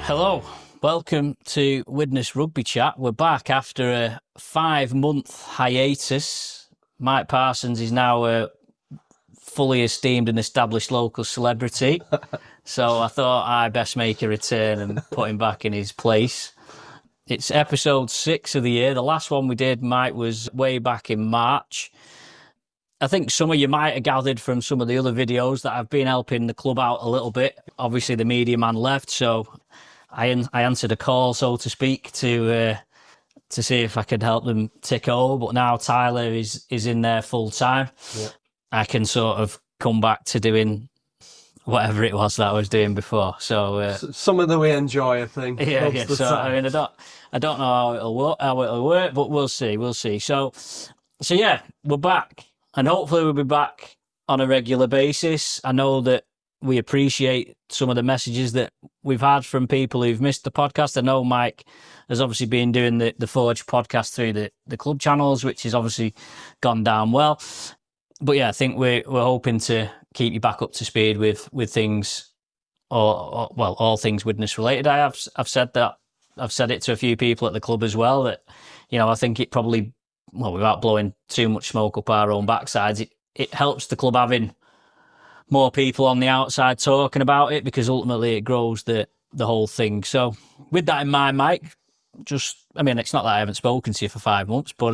Hello, welcome to Widnes Rugby Chat. We're back after a 5-month hiatus. Mike Parsons is now a fully esteemed and established local celebrity. So I thought I'd best make a return and put him back in his place. It's episode 6 of the year. The last one we did, Mike, was way back in March. I think some of you might have gathered from some of the other videos that I've been helping the club out a little bit. Obviously, the media man left, so I answered a call, so to speak, to see if I could help them tick over. But now Tyler is in there full time. Yeah. I can sort of come back to doing whatever it was that I was doing before. So something that we enjoy, I think. Yeah. So I mean, I don't know how it'll work, but we'll see. So yeah, we're back, and hopefully we'll be back on a regular basis. I know that we appreciate some of the messages that we've had from people who've missed the podcast. I know Mike has obviously been doing the Forge podcast through the club channels, which has obviously gone down well. But yeah, I think we're hoping to keep you back up to speed with things, or all things Widnes related. I've said that. I've said it to a few people at the club as well, that, you know, I think it probably, without blowing too much smoke up our own backsides, it helps the club having more people on the outside talking about it, because ultimately it grows the whole thing. So with that in mind, Mike, it's not that I haven't spoken to you for 5 months, but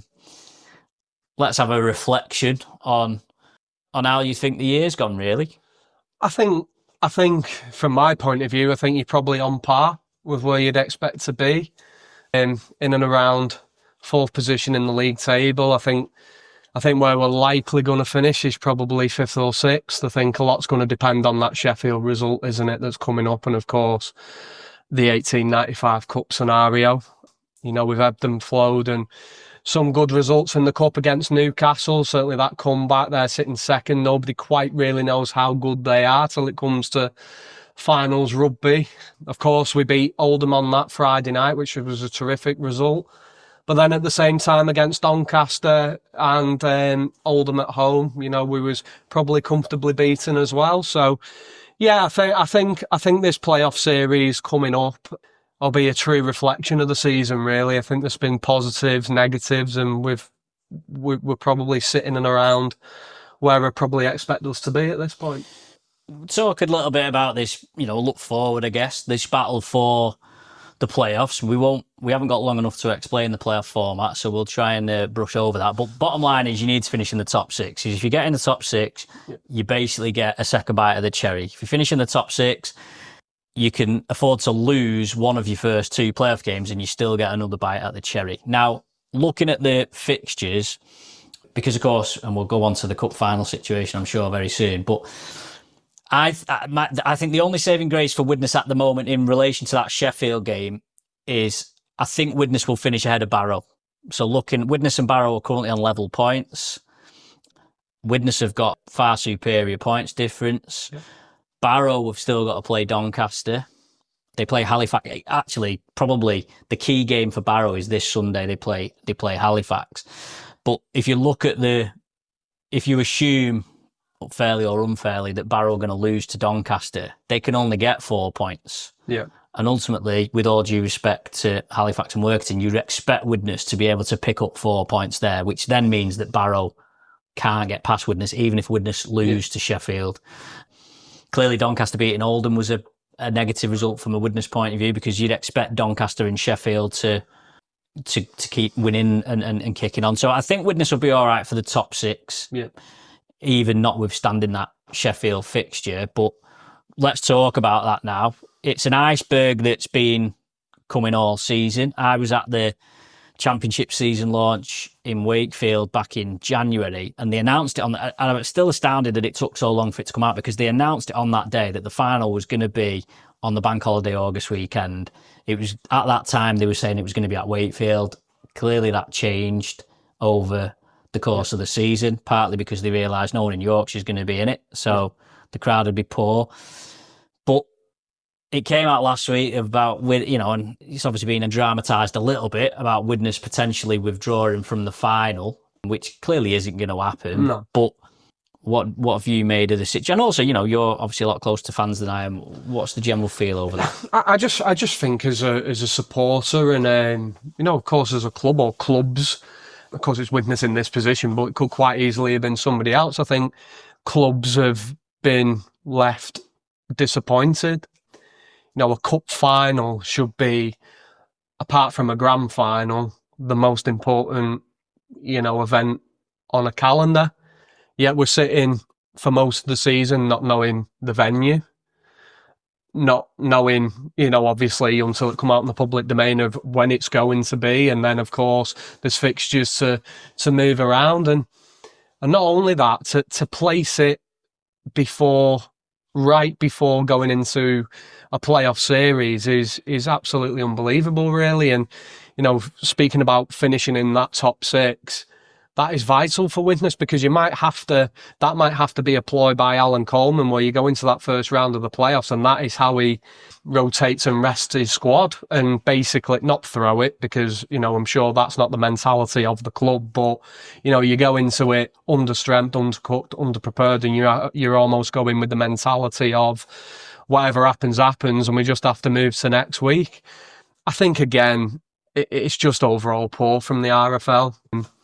let's have a reflection on how you think the year's gone, really. I think from my point of view, I think you're probably on par with where you'd expect to be, in and around 4th position in the league table. I think where we're likely going to finish is probably 5th or 6th. I think a lot's going to depend on that Sheffield result, isn't it, that's coming up, and of course the 1895 Cup scenario. You know, we've ebbed and flowed, and some good results in the Cup against Newcastle. Certainly that comeback, they're sitting second. Nobody quite really knows how good they are till it comes to finals rugby. Of course, we beat Oldham on that Friday night, which was a terrific result. But then at the same time against Doncaster and Oldham at home, you know, we was probably comfortably beaten as well. So yeah, I think this playoff series coming up will be a true reflection of the season, really. I think there's been positives, negatives, and we're probably sitting and around where I probably expect us to be at this point. Talk a little bit about this, you know, look forward, I guess, this battle for the playoffs. We haven't got long enough to explain the playoff format, so we'll try and brush over that. But bottom line is, you need to finish in the top 6. If you get in the top 6, you basically get a second bite of the cherry. If you finish in the top 6, you can afford to lose one of your first 2 playoff games and you still get another bite at the cherry. Now, looking at the fixtures, because of course, and we'll go on to the cup final situation, I'm sure, very soon, but I think the only saving grace for Widnes at the moment in relation to that Sheffield game is I think Widnes will finish ahead of Barrow. So Widnes and Barrow are currently on level points. Widnes have got far superior points difference. Yeah. Barrow have still got to play Doncaster. They play Halifax. Actually, probably the key game for Barrow is this Sunday. They play Halifax. But if you look at if you assume, fairly or unfairly, that Barrow are going to lose to Doncaster, they can only get 4 points. Yeah. And ultimately, with all due respect to Halifax and Workington, you'd expect Widnes to be able to pick up 4 points there, which then means that Barrow can't get past Widnes, even if Widnes lose to Sheffield. Clearly, Doncaster beating Oldham was a negative result from a Widnes point of view, because you'd expect Doncaster and Sheffield to keep winning and kicking on. So I think Widnes will be all right for the top 6, even notwithstanding that Sheffield fixture. But let's talk about that now. It's an iceberg that's been coming all season. I was at the Championship season launch in Wakefield back in January, and they announced it and I'm still astounded that it took so long for it to come out, because they announced it on that day that the final was going to be on the bank holiday August weekend. It was at that time they were saying it was going to be at Wakefield. Clearly that changed over the course of the season, partly because they realised no one in Yorkshire is going to be in it, so the crowd would be poor. But it came out last week about, and it's obviously been dramatised a little bit about Widnes potentially withdrawing from the final, which clearly isn't going to happen. No. But What have you made of the situation? And also, you're obviously a lot closer to fans than I am. What's the general feel over that? I just think as a supporter and of course as a club or clubs, of course it's Widnes in this position, but it could quite easily have been somebody else. I think clubs have been left disappointed. A cup final should be, apart from a grand final, the most important, event on a calendar. Yet we're sitting for most of the season not knowing the venue, not knowing, obviously until it come out in the public domain of when it's going to be. And then, of course, there's fixtures to move around. And not only that, to place it right before going into a playoff series is absolutely unbelievable, really. And, speaking about finishing in that top six, that is vital for Widnes, because that might have to be a ploy by Alan Coleman, where you go into that first round of the playoffs and that is how he rotates and rests his squad, and basically not throw it, because, I'm sure that's not the mentality of the club, but, you go into it under strength, undercooked, underprepared, and you're almost going with the mentality of whatever happens, and we just have to move to next week. I think, again, it's just overall poor from the RFL.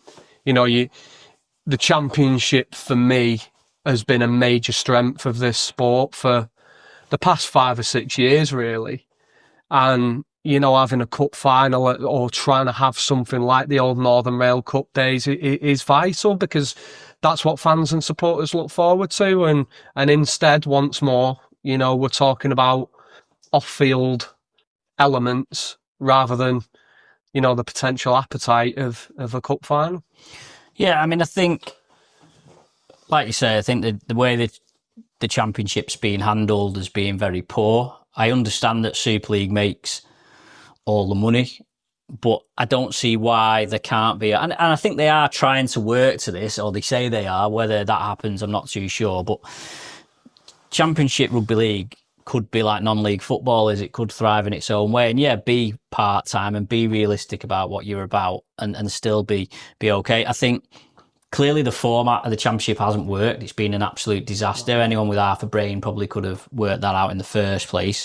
The championship for me has been a major strength of this sport for the past 5 or 6 years, really. And, having a cup final or trying to have something like the old Northern Rail Cup days is vital, because that's what fans and supporters look forward to. And instead, once more, we're talking about off-field elements rather than, the potential appetite of a cup final. Yeah, I think, like you say, I think the way that the championship's being handled as being very poor. I understand that Super League makes all the money, but I don't see why there can't be. And I think they are trying to work to this, or they say they are. Whether that happens, I'm not too sure. But Championship Rugby League could be like non-league football, is it could thrive in its own way, and be part-time and be realistic about what you're about, and still be okay. I think clearly the format of the championship hasn't worked. It's been an absolute disaster. Anyone with half a brain probably could have worked that out in the first place.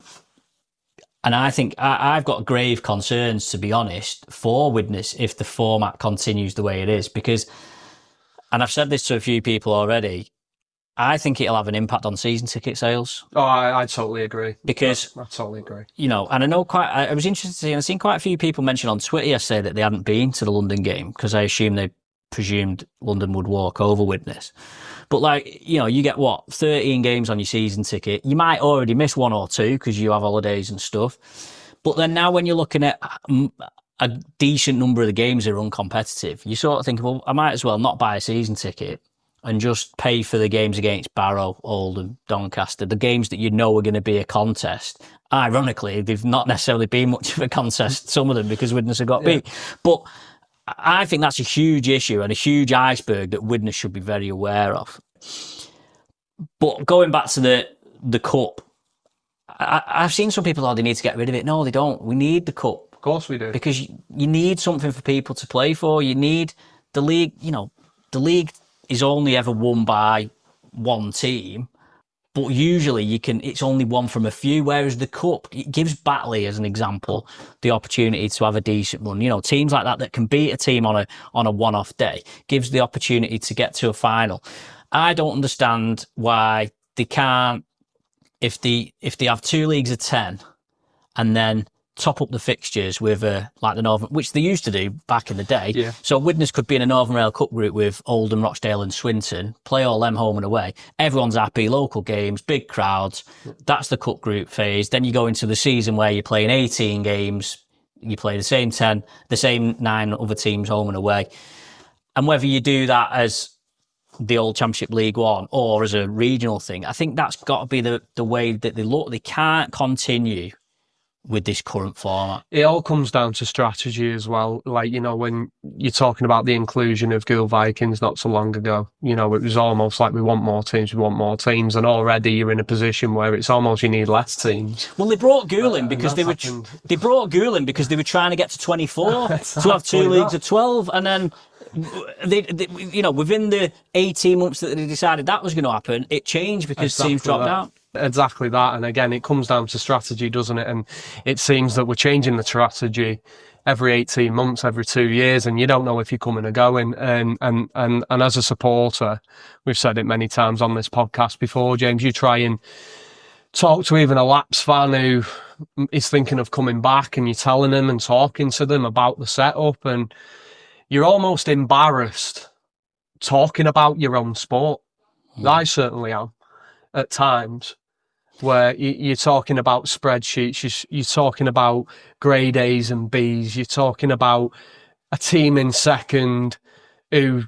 And I think I've got grave concerns, to be honest, for Widnes if the format continues the way it is, because, and I've said this to a few people already, I think it'll have an impact on season ticket sales. Oh, I totally agree. Because I totally agree. And I know I was interested to see, and I've seen quite a few people mention on Twitter yesterday that they hadn't been to the London game, because I assumed they presumed London would walk over Widnes. But you get 13 games on your season ticket. You might already miss 1 or 2 because you have holidays and stuff. But then now when you're looking at a decent number of the games that are uncompetitive, you sort of think, well, I might as well not buy a season ticket and just pay for the games against Barrow, Oldham, Doncaster, the games that are going to be a contest. Ironically, they've not necessarily been much of a contest, some of them, because Widnes have got beat. But I think that's a huge issue and a huge iceberg that Widnes should be very aware of. But going back to the cup, I've seen some people, they need to get rid of it. No, they don't. We need the cup. Of course we do. Because you need something for people to play for. You need the league. The league is only ever won by one team, but usually it's only one from a few, whereas the cup, it gives Batley, as an example, the opportunity to have a decent run. Teams like that can beat a team on a one-off day, gives the opportunity to get to a final. I don't understand why they can't, if they have 2 leagues of 10 and then top up the fixtures with like the Northern, which they used to do back in the day. Yeah. So Widnes could be in a Northern Rail Cup group with Oldham, Rochdale and Swinton, play all them home and away. Everyone's happy, local games, big crowds. That's the cup group phase. Then you go into the season where you're playing 18 games, you play the same 9 other teams home and away. And whether you do that as the old Championship League One or as a regional thing, I think that's got to be the way that they look. They can't continue with this current format. It all comes down to strategy as well. When you're talking about the inclusion of Gould Vikings not so long ago, it was almost like we want more teams, and already you're in a position where it's almost you need less teams. Well, they brought Gould in because they were trying to get to 24 to have 2 leagues of 12, and then within the 18 months that they decided that was going to happen, it changed because teams dropped out. Exactly that. And again, it comes down to strategy, doesn't it? And it seems that we're changing the strategy every 18 months, every 2 years, and you don't know if you're coming or going. And as a supporter, we've said it many times on this podcast before, James, you try and talk to even a Laps fan who is thinking of coming back, and you're telling them and talking to them about the setup, and you're almost embarrassed talking about your own sport. I certainly am at times, where you're talking about spreadsheets, you're talking about grade A's and B's, you're talking about a team in second who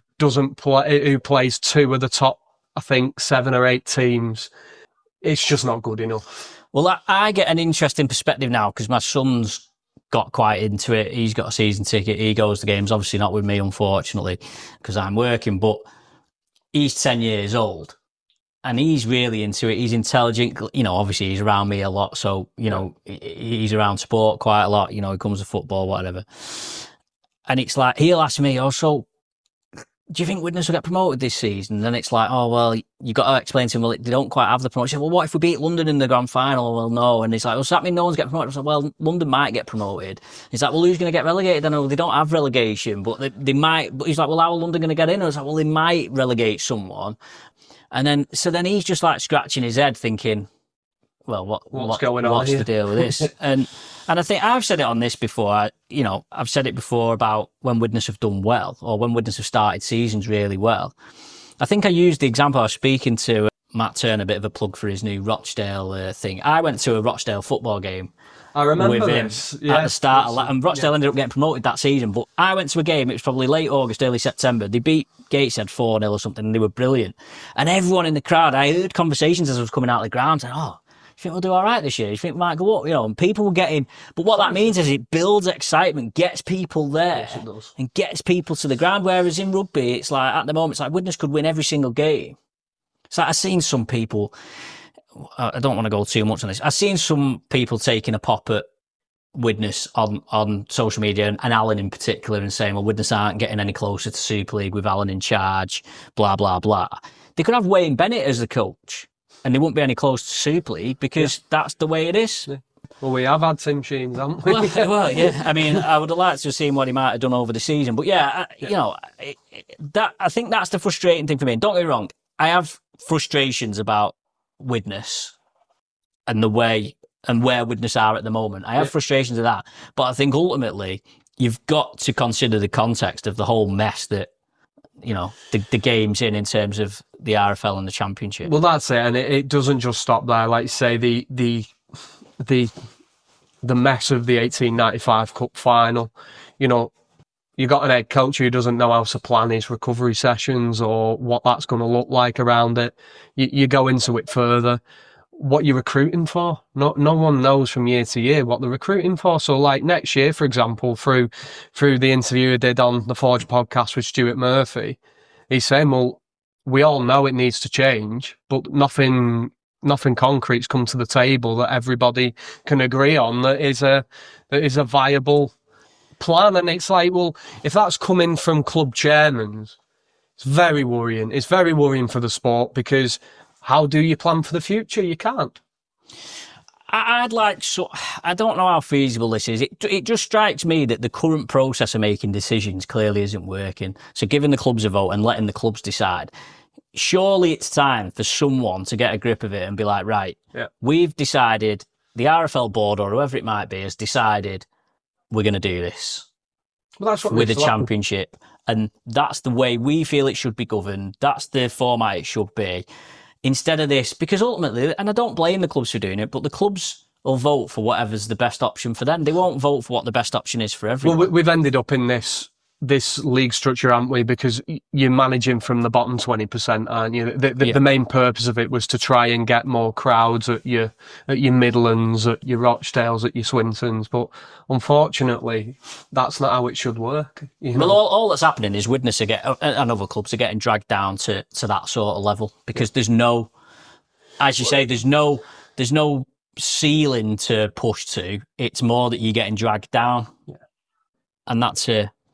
plays two of the top, I think, 7 or 8 teams. It's just not good enough. Well, I get an interesting perspective now because my son's got quite into it. He's got a season ticket. He goes to games, obviously not with me, unfortunately, because I'm working, but he's 10 years old. And he's really into it. He's intelligent. Obviously he's around me a lot. So, he's around sport quite a lot. He comes to football, whatever. And it's like, he'll ask me, so do you think Widnes will get promoted this season? And then it's like, well, you got to explain to him, well, they don't quite have the promotion. Well, what if we beat London in the grand final? Well, no. And it's like, does that mean no one's getting promoted? I said, well, London might get promoted. He's like, well, who's going to get relegated? I know they don't have relegation, but they might. But he's like, well, how are London going to get in? I was like, well, they might relegate someone. And then he's just like scratching his head thinking, well, what's going on? What's the deal with this? and I think I've said it on this before. I've said it before about when Widnes have done well, or when Widnes have started seasons really well. I think I used the example. I was speaking to Matt Turner, a bit of a plug for his new Rochdale thing. I went to a Rochdale football game. I remember with him this. at the start, and Rochdale ended up getting promoted that season. But I went to a game, it was probably late August, early September. They beat Gateshead 4-0 or something, and they were brilliant. And everyone in the crowd, I heard conversations as I was coming out of the ground saying, you think we'll do all right this year? You think we might go up? And people were getting... But what that means is it builds excitement, gets people there, yes, it does, and gets people to the ground. Whereas in rugby, it's like, at the moment, it's like Widnes could win every single game. So I've seen some people... I don't want to go too much on this. I've seen some people taking a pop at Widnes on social media, and Alan in particular, and saying, well, Widnes aren't getting any closer to Super League with Alan in charge, blah, blah, blah. They could have Wayne Bennett as the coach, and they wouldn't be any closer to Super League because that's the way it is. Yeah. Well, we have had Tim Sheens, haven't we? Well, yeah. I mean, I would have liked to have seen what he might have done over the season. But yeah, I think that's the frustrating thing for me. And don't get me wrong, I have frustrations about Widnes and the way and where Widnes are at the moment. I have frustrations of that. But I think ultimately you've got to consider the context of the whole mess that, the game's in terms of the RFL and the Championship. Well, that's it. And it doesn't just stop there. Like you say, the mess of the 1895 Cup final, you got an head coach who doesn't know how to plan his recovery sessions or what that's going to look like around it. You go into it further. What you're recruiting for? No one knows from year to year what they're recruiting for. So, like next year, for example, through the interview I did on the Forge podcast with Stuart Murphy, he's saying, well, we all know it needs to change, but nothing concrete's come to the table that everybody can agree on that is a viable plan. And it's like, well, if that's coming from club chairmen, it's very worrying. It's very worrying for the sport, because how do you plan for the future? You can't. I don't know how feasible this is. It just strikes me that the current process of making decisions clearly isn't working. So giving the clubs a vote and letting the clubs decide, surely it's time for someone to get a grip of it and be like, right, we've decided, the RFL board or whoever it might be has decided we're going to do this with the Championship. And that's the way we feel it should be governed. That's the format it should be. Instead of this, because ultimately, and I don't blame the clubs for doing it, but the clubs will vote for whatever's the best option for them. They won't vote for what the best option is for everyone. Well, we've ended up in this league structure, haven't we? Because you're managing from the bottom 20%, aren't you? The main purpose of it was to try and get more crowds at your Midlands, at your Rochdales, at your Swintons. But unfortunately, that's not how it should work. Well, all that's happening is Widnes and other clubs are getting dragged down to that sort of level, because there's no, as you say, there's no ceiling to push to. It's more that you're getting dragged down, and that's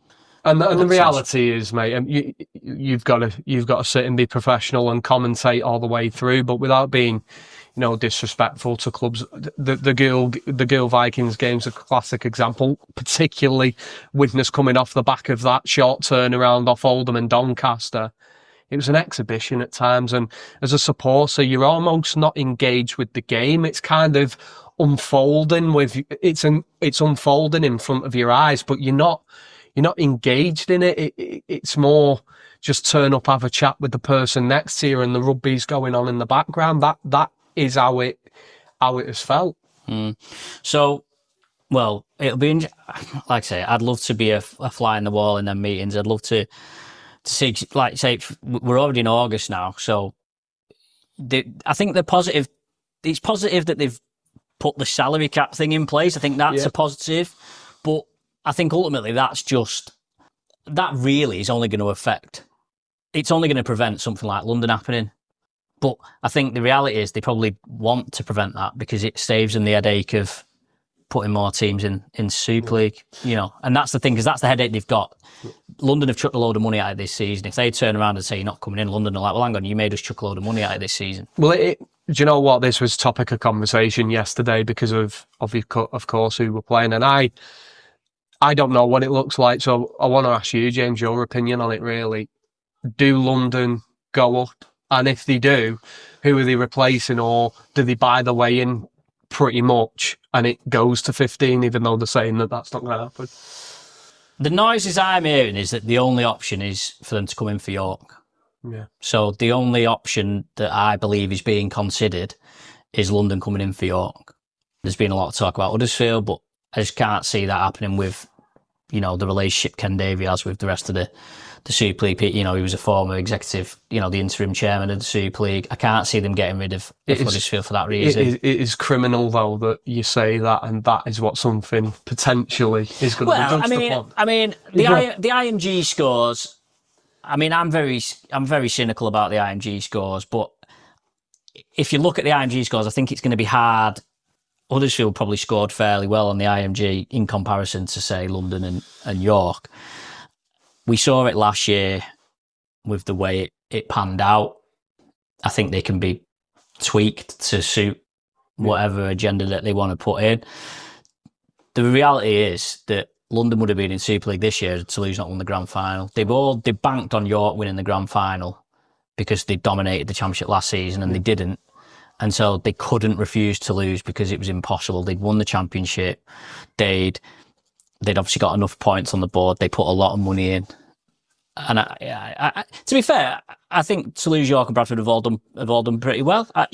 And the reality is, mate, you've got to sit and be professional and commentate all the way through, but without being, disrespectful to clubs. The Gil Vikings game's a classic example, particularly Widnes coming off the back of that short turnaround off Oldham and Doncaster. It was an exhibition at times, and as a supporter, you're almost not engaged with the game. It's kind of unfolding it's unfolding in front of your eyes, but you're not engaged in it. It's more just turn up, have a chat with the person next to you, and the rugby's going on in the background. That is how it has felt. So, well, it'll be like I say, I'd love to be a fly in the wall in them meetings. I'd love to see, like say, we're already in August now, so I think the positive. It's positive that they've put the salary cap thing in place. I think that's a positive, but I think ultimately that really is only going to affect. It's only going to prevent something like London happening. But I think the reality is they probably want to prevent that because it saves them the headache of putting more teams in Super League, and that's the thing, because that's the headache they've got. London have chucked a load of money out of this season. If they turn around and say you're not coming in, London are like, well, hang on, you made us chuck a load of money out of this season. Well, do you know what? This was topic of conversation yesterday because of course, who were playing, and I don't know what it looks like, so I want to ask you, James, your opinion on it, really. Do London go up? And if they do, who are they replacing, or do they buy the way in pretty much and it goes to 15, even though they're saying that that's not going to happen? The noises I'm hearing is that the only option is for them to come in for York. Yeah. So the only option that I believe is being considered is London coming in for York. There's been a lot of talk about Huddersfield, but I just can't see that happening with, the relationship Ken Davey has with the rest of the Super League. He was a former executive, the interim chairman of the Super League. I can't see them getting rid of Huddersfield for that reason. It is criminal, though, that you say that, and that is what something potentially is going to be judged upon. I mean, the IMG scores. I mean, I'm very cynical about the IMG scores, but if you look at the IMG scores, I think it's going to be hard. Huddersfield probably scored fairly well on the IMG in comparison to, say, London and York. We saw it last year with the way it panned out. I think they can be tweaked to suit whatever agenda that they want to put in. The reality is that London would have been in Super League this year. Toulouse not won the grand final. They banked on York winning the grand final because they dominated the championship last season, and they didn't. And so they couldn't refuse to lose because it was impossible. They'd won the championship. They'd obviously got enough points on the board. They put a lot of money in. And I, to be fair, I think Toulouse, York and Bradford have all done pretty well. I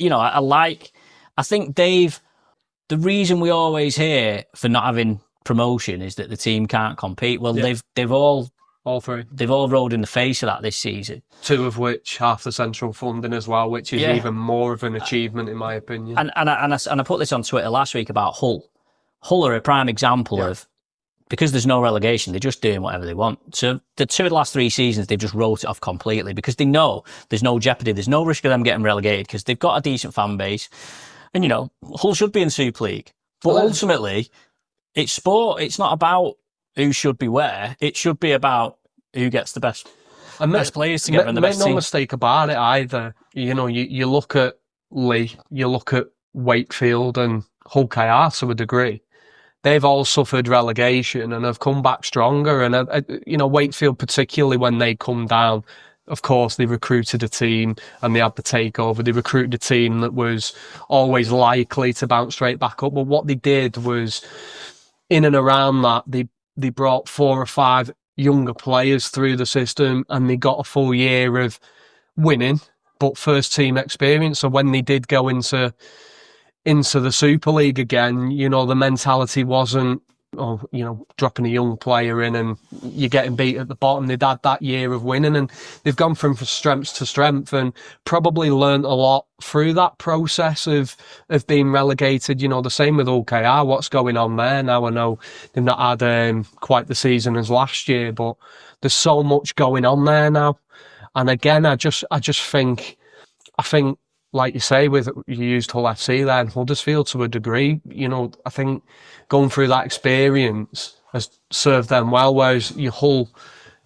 think the reason we always hear for not having promotion is that the team can't compete. Well, they've all three. They've all rolled in the face of that this season. Two of which half the central funding as well, which is even more of an achievement in my opinion. And I put this on Twitter last week about Hull. Hull are a prime example of, because there's no relegation, they're just doing whatever they want. So the two of the last 3 seasons, they've just wrote it off completely because they know there's no jeopardy, there's no risk of them getting relegated because they've got a decent fan base. And Hull should be in Super League, but ultimately, it's sport. It's not about who should be where. It should be about who gets the best players together and the best team. Make no mistake about it either. You look at Leigh, you look at Wakefield and Hull KR to a degree. They've all suffered relegation and have come back stronger. And, Wakefield, particularly when they come down, of course, they recruited a team and they had the takeover. They recruited a team that was always likely to bounce straight back up. But what they did was, in and around that, they brought 4 or 5 younger players through the system and they got a full year of winning, but first team experience. So when they did go into the Super League again, the mentality wasn't, dropping a young player in and you're getting beat at the bottom. They'd had that year of winning and they've gone from strength to strength and probably learnt a lot through that process of being relegated. The same with OKR. What's going on there now? I know they've not had quite the season as last year, but there's so much going on there now. And again, I just think, like you say, you used Hull FC there and Huddersfield to a degree, I think going through that experience has served them well, whereas your Hull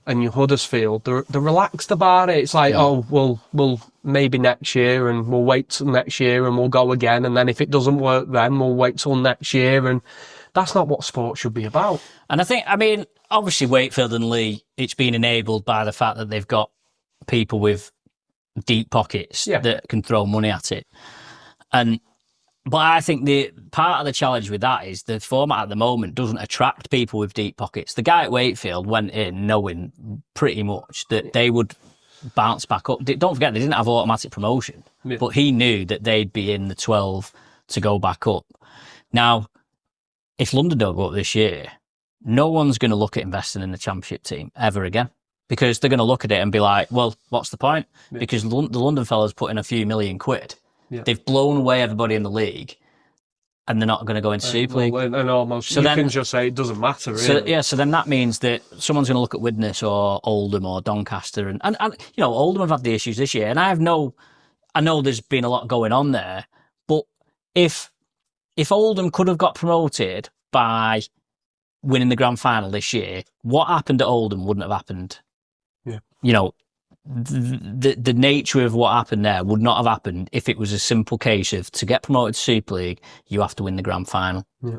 and your Huddersfield, they're relaxed about it. It's like, we'll maybe next year, and we'll wait till next year, and we'll go again. And then if it doesn't work, then we'll wait till next year. And that's not what sport should be about. And I mean, obviously Wakefield and Leigh, it's been enabled by the fact that they've got people with deep pockets that can throw money at it. But I think the part of the challenge with that is the format at the moment doesn't attract people with deep pockets. The guy at Wakefield went in knowing pretty much that they would bounce back up. Don't forget, they didn't have automatic promotion, but he knew that they'd be in the 12 to go back up. Now, if London don't go up this year, no one's going to look at investing in the Championship team ever again, because they're going to look at it and be like, well, what's the point? Because the London fellas put in a few million quid. They've blown away everybody in the league, and they're not going to go into Super League. And almost, so you can just say it doesn't matter, really. So then that means that someone's going to look at Widnes or Oldham or Doncaster, and you know, Oldham have had the issues this year, and I know there's been a lot going on there, but if Oldham could have got promoted by winning the grand final this year, what happened at Oldham wouldn't have happened. Yeah. You know, the nature of what happened there would not have happened if it was a simple case of, to get promoted to Super League, you have to win the grand final. Yeah.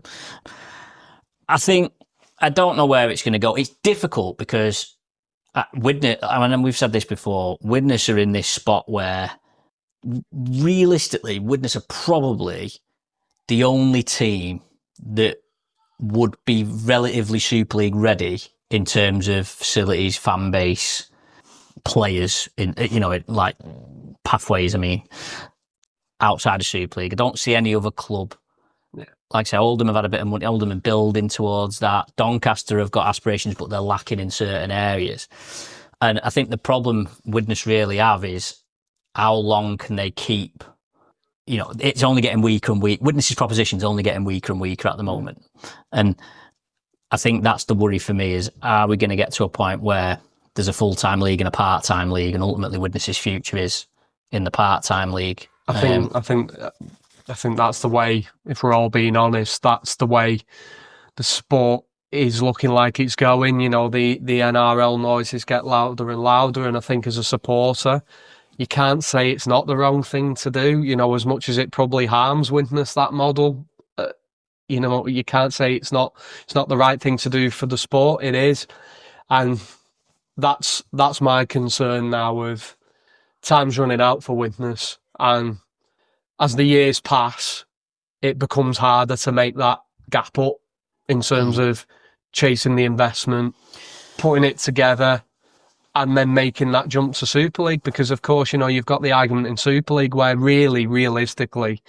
I don't know where it's going to go. It's difficult because Widnes, I mean, we've said this before, Widnes are in this spot where realistically, Widnes are probably the only team that would be relatively Super League ready in terms of facilities, fan base, players, in, you know, like pathways. I mean, outside of Super League, I don't see any other club. Like I say, Oldham have had a bit of money. Oldham are building towards that. Doncaster have got aspirations, but they're lacking in certain areas. And I think the problem Widnes really have is, how long can they keep? You know, it's only getting weaker and weaker. Widnes's proposition is only getting weaker and weaker at the moment. And I think that's the worry for me, is, are we going to get to a point where there's a full-time league and a part-time league, and ultimately Widnes's future is in the part-time league? I think that's the way, if we're all being honest, that's the way the sport is looking like it's going. You know, the NRL noises get louder and louder, and I think as a supporter, you can't say it's not the wrong thing to do. You know, as much as it probably harms Widnes, that model, you know, you can't say it's not the right thing to do for the sport. It is. And that's my concern now, with time's running out for Widnes. And as the years pass, it becomes harder to make that gap up in terms of chasing the investment, putting it together, and then making that jump to Super League. Because, of course, you know, you've got the argument in Super League where really, realistically,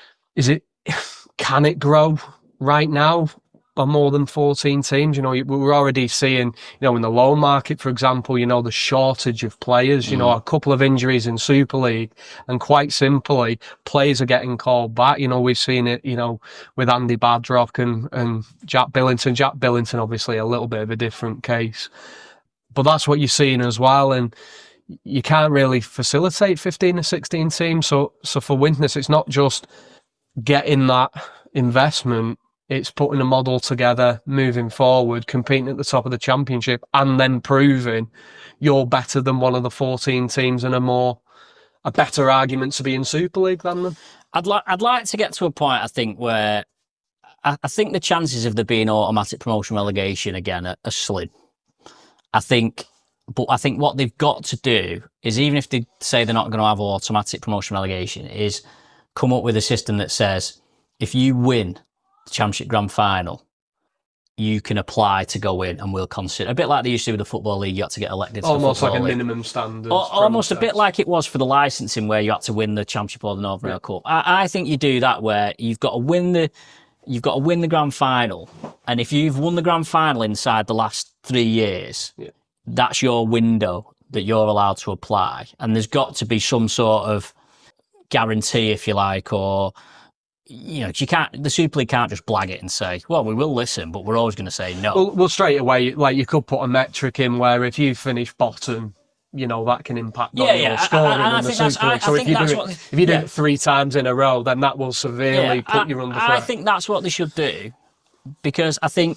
can it grow right now by more than 14 teams? You know, we're already seeing, you know, in the loan market, for example, you know, the shortage of players, you know, a couple of injuries in Super League, and quite simply, players are getting called back. You know, we've seen it, you know, with Andy Badrock and Jack Billington. Jack Billington, obviously, a little bit of a different case. But that's what you're seeing as well. And you can't really facilitate 15 or 16 teams. So for Widnes, it's not just getting that investment, it's putting a model together, moving forward, competing at the top of the Championship, and then proving you're better than one of the 14 teams, and a better argument to be in Super League than them. I'd like to get to a point, I think, where I think the chances of there being automatic promotion relegation again are slim. I think what they've got to do is, even if they say they're not going to have automatic promotion relegation, is come up with a system that says, if you win the Championship Grand Final, you can apply to go in, and we'll consider, a bit like they used to with the Football League, you had to get elected to almost the Football like a League. minimum standard. Almost a bit like it was for the licensing, where you had to win the Championship or the Northern Rail Cup. I think you do that, where you've got to win the Grand Final, and if you've won the Grand Final inside the last 3 years, that's your window that you're allowed to apply. And there's got to be some sort of guarantee, if you like, or, you know, the Super League can't just blag it and say, well, we will listen, but we're always going to say no. Well, straight away, like, you could put a metric in where if you finish bottom, you know, that can impact on your scoring in the Super League. So if you do it 3 times in a row, then that will severely put you under threat. I think that's what they should do, because I think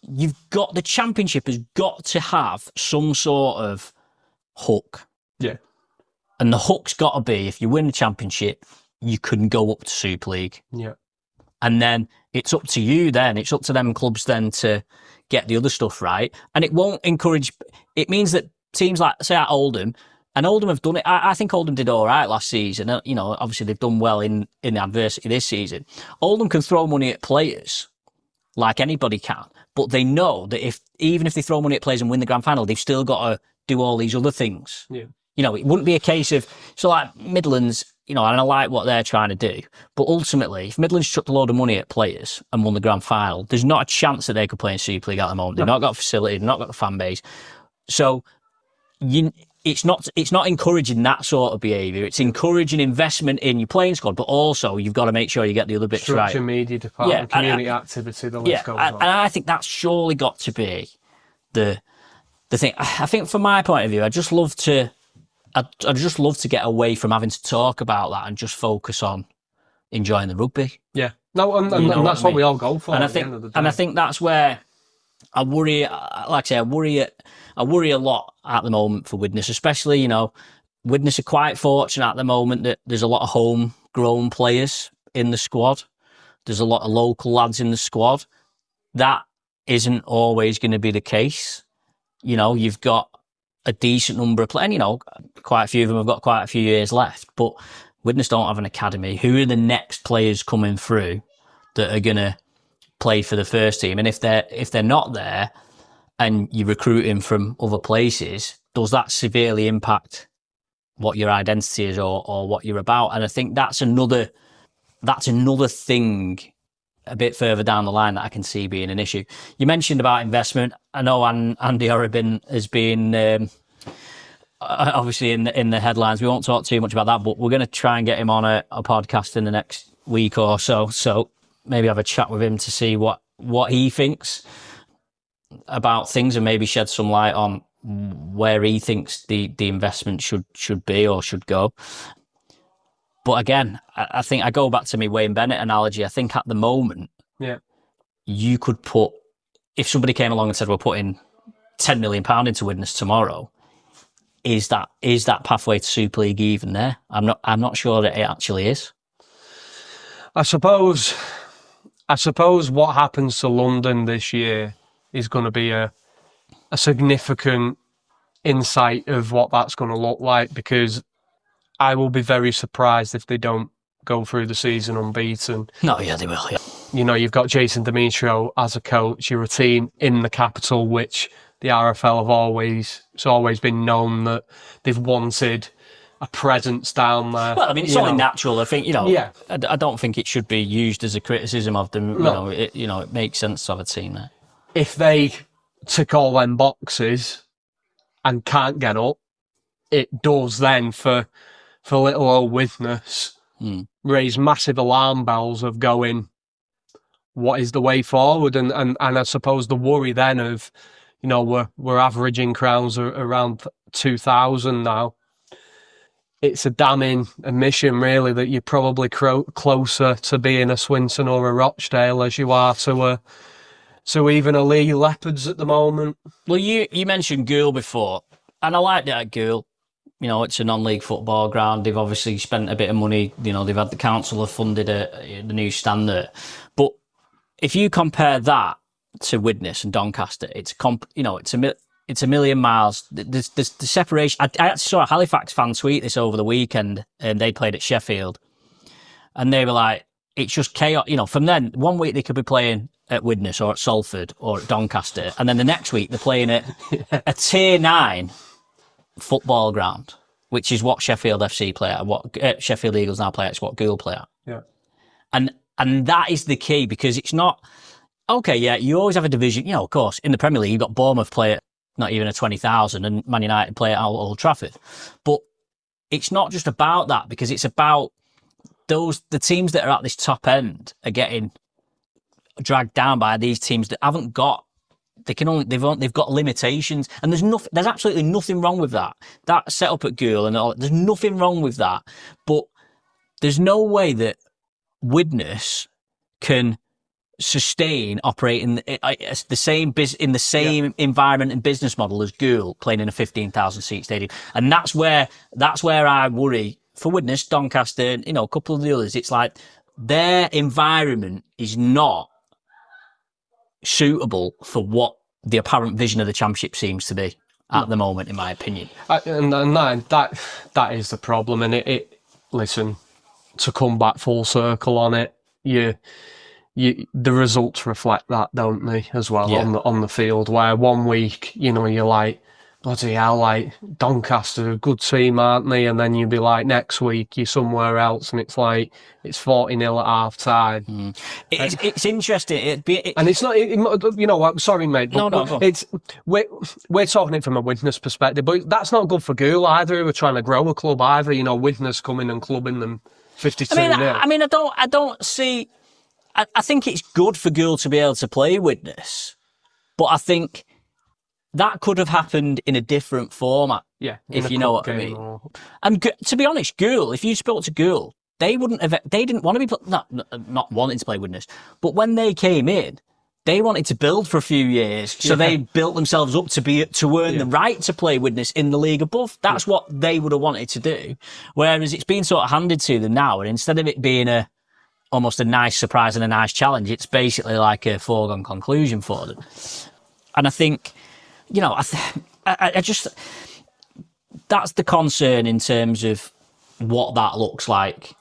the Championship has got to have some sort of hook. Yeah. And the hook's got to be, if you win the Championship, you can go up to Super League. Yeah. And then it's up to you then. It's up to them clubs then to get the other stuff right. And it won't encourage... It means that teams like, say, at Oldham, and Oldham have done it. I think Oldham did all right last season. You know, obviously they've done well in the adversity this season. Oldham can throw money at players like anybody can, but they know that even if they throw money at players and win the grand final, they've still got to do all these other things. Yeah. You know, it wouldn't be a case of, so like Midlands, you know, and I like what they're trying to do, but ultimately, if Midlands chucked a load of money at players and won the grand final, there's not a chance that they could play in Super League at the moment. They've not got a facility, they've not got the fan base. So it's not encouraging that sort of behaviour. It's encouraging investment in your playing squad, but also you've got to make sure you get the other bits right. Structure, media department, community activity, the list goes on. And I think that's surely got to be the thing. I think from my point of view, I'd just love to get away from having to talk about that and just focus on enjoying the rugby. Yeah. No, and that's what we all go for at the end of the day. And I think that's where I worry, like I say, I worry a lot at the moment for Widnes, especially, you know, Widnes are quite fortunate at the moment that there's a lot of homegrown players in the squad. There's a lot of local lads in the squad. That isn't always going to be the case. You know, you've got a decent number of players, and, you know, quite a few of them have got quite a few years left, but Widnes don't have an academy. Who are the next players coming through that are going to play for the first team? And if they're not there and you're recruiting from other places, does that severely impact what your identity is or what you're about? And I think that's another thing a bit further down the line that I can see being an issue. You mentioned about investment. I know Andy Orabin has been obviously in the headlines. We won't talk too much about that, but we're going to try and get him on a podcast in the next week or so. So maybe have a chat with him to see what he thinks about things and maybe shed some light on where he thinks the investment should be or should go. But again, I think I go back to my Wayne Bennett analogy. I think at the moment, you could put, if somebody came along and said, we're putting £10 million into Widnes tomorrow, is that pathway to Super League even there? I'm not sure that it actually is. I suppose what happens to London this year is going to be a significant insight of what that's going to look like, because I will be very surprised if they don't go through the season unbeaten. No, yeah, they will, yeah. You know, you've got Jason Demetrio as a coach, you're a team in the capital, which the RFL it's always been known that they've wanted a presence down there. Well, I mean, it's only natural. I think, you know, yeah. I don't think it should be used as a criticism of them. No. You know, it makes sense to have a team there. If they tick all them boxes and can't get up, it does then for little old Widnes raise massive alarm bells of going, what is the way forward? And I suppose the worry then of, you know, we're averaging crowns around 2,000 now. It's a damning admission, really, that you're probably closer to being a Swinton or a Rochdale as you are to even a Lee Leopards at the moment. Well, you mentioned Goole before, and I like that at Goole. You know, it's a non-league football ground. They've obviously spent a bit of money. You know, they've had the council have funded the new stand there. But if you compare that to Widnes and Doncaster, it's a million miles. There's the separation. I actually saw a Halifax fan tweet this over the weekend, and they played at Sheffield, and they were like, it's just chaos. You know, from then, one week they could be playing at Widnes or at Salford or at Doncaster, and then the next week they're playing at a Tier 9 football ground, which is what Sheffield FC play at, what Sheffield Eagles now play at, it's what Goole play at. Yeah. And that is the key, because it's not, okay, yeah, you always have a division, you know, of course, in the Premier League, you've got Bournemouth play at not even a 20,000 and Man United play at Old Trafford. But it's not just about that, because it's about the teams that are at this top end are getting dragged down by these teams that haven't got, they've got limitations, and there's absolutely nothing wrong with that. That set up at Goole and all, there's nothing wrong with that. But there's no way that Widnes can sustain operating the same in the same environment and business model as Gould playing in a 15,000 seat stadium. And that's where I worry for Widnes, Doncaster, a couple of the others. It's like their environment is not suitable for what the apparent vision of the Championship seems to be at the moment, in my opinion. And that is the problem. And it listen, to come back full circle on it, the results reflect that, don't they, as well, on the field, where 1 week, you're like, bloody hell, like, Doncaster, a good team, aren't they? And then you'd be like, next week, you're somewhere else, and it's like, it's 40-0 at half time. It's interesting. And it's not, sorry, mate, but no. we're talking it from a Widnes perspective, but that's not good for Gould either, who are trying to grow a club either, Widnes coming and clubbing them 52-0. I mean, I don't see. I think it's good for Gould to be able to play Widnes, but I think that could have happened in a different format. Yeah, if you know what I mean. And to be honest, Gould, if you spoke to Gould, they didn't want to be not wanting to play Widnes, but when they came in, they wanted to build for a few years, so they built themselves up to earn the right to play Widnes in the league above. That's what they would have wanted to do. Whereas it's been sort of handed to them now, and instead of it being almost a nice surprise and a nice challenge, it's basically like a foregone conclusion for them. And I think, I just, that's the concern in terms of what that looks like,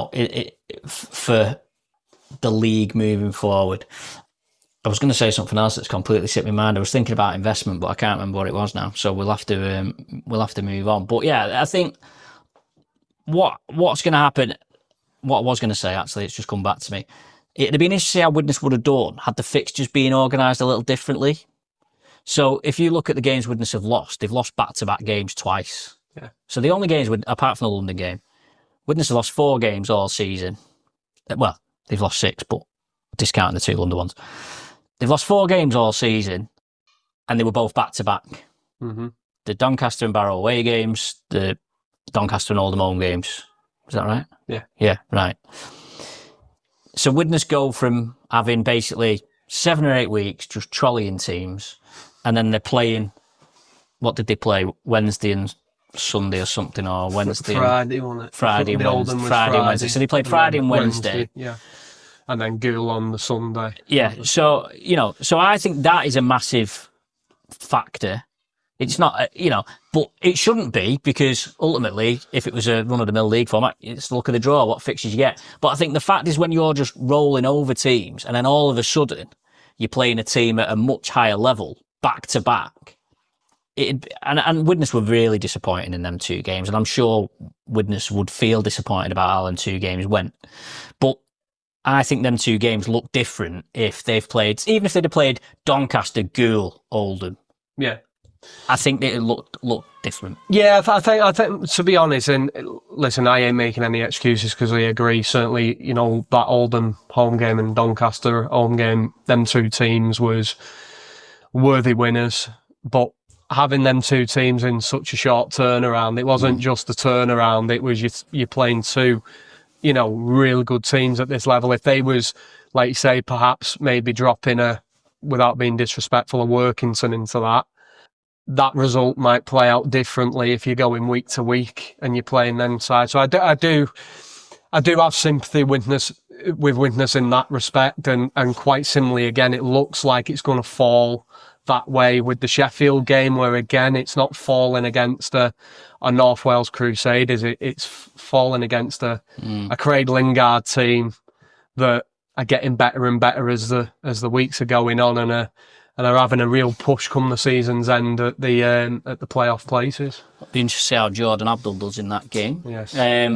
for the league moving forward. I was going to say something else that's completely slipped my mind. I was thinking about investment, but I can't remember what it was now. So we'll have to move on. But yeah, I think what's going to happen. What I was going to say, actually, it's just come back to me. It'd have been interesting to see how Widnes would have done had the fixtures been organised a little differently. So if you look at the games Widnes have lost, they've lost back-to-back games twice. Yeah. So the only games, apart from the London game, Widnes have lost 4 games all season. Well, they've lost 6, but discounting the 2 London ones. They've lost 4 games all season, and they were both back-to-back. Mm-hmm. The Doncaster and Barrow away games, the Doncaster and Oldham home games. Is that right? Yeah. Yeah, right. So Widnes go from having basically 7 or 8 weeks just trolleying teams, and then they're playing, what did they play? Wednesday and Sunday or something, or Wednesday Friday, wasn't it? Friday and Wednesday. So they played Friday and Wednesday. Yeah. And then Gould on the Sunday. Yeah. So, so I think that is a massive factor. It's not, but it shouldn't be, because ultimately, if it was a run-of-the-mill league format, it's the luck of the draw, what fixtures you get. But I think the fact is when you're just rolling over teams and then all of a sudden you're playing a team at a much higher level, back-to-back, and Widnes were really disappointing in them 2 games, and I'm sure Widnes would feel disappointed about how them 2 games went. But I think them 2 games look different if they've played, even if they'd have played Doncaster, Gould, Oldham. Yeah. I think it look different. Yeah, I think to be honest, and listen, I ain't making any excuses because I agree. Certainly, that Oldham home game and Doncaster home game, them 2 teams was worthy winners. But having them 2 teams in such a short turnaround, it wasn't just a turnaround. It was you're playing 2, real good teams at this level. If they was, like you say, perhaps maybe dropping without being disrespectful, a Workington into that result might play out differently if you're going week to week and you're playing them side. So I do have sympathy with Widnes in that respect, and quite similarly, again, it looks like it's going to fall that way with the Sheffield game, where again it's not falling against a North Wales Crusaders, it's falling against a Craig Lingard team that are getting better and better as the weeks are going on, and are having a real push come the season's end at the playoff places. Be interesting to see how Jordan Abdul does in that game. Yes.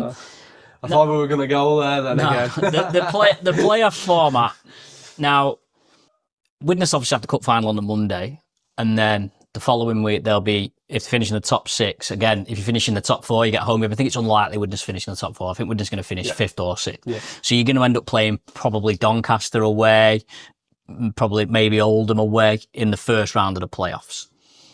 I thought we were going to go there then again. the playoff format. Now, Widnes obviously have the cup final on the Monday, and then the following week they'll be, if they finish in the top 6, again, if you finish in the top 4, you get home. I think it's unlikely Widnes finish in the top 4. I think Widnes going to finish 5th or 6th. Yeah. So you're going to end up playing probably Doncaster away, probably maybe Oldham away in the first round of the playoffs.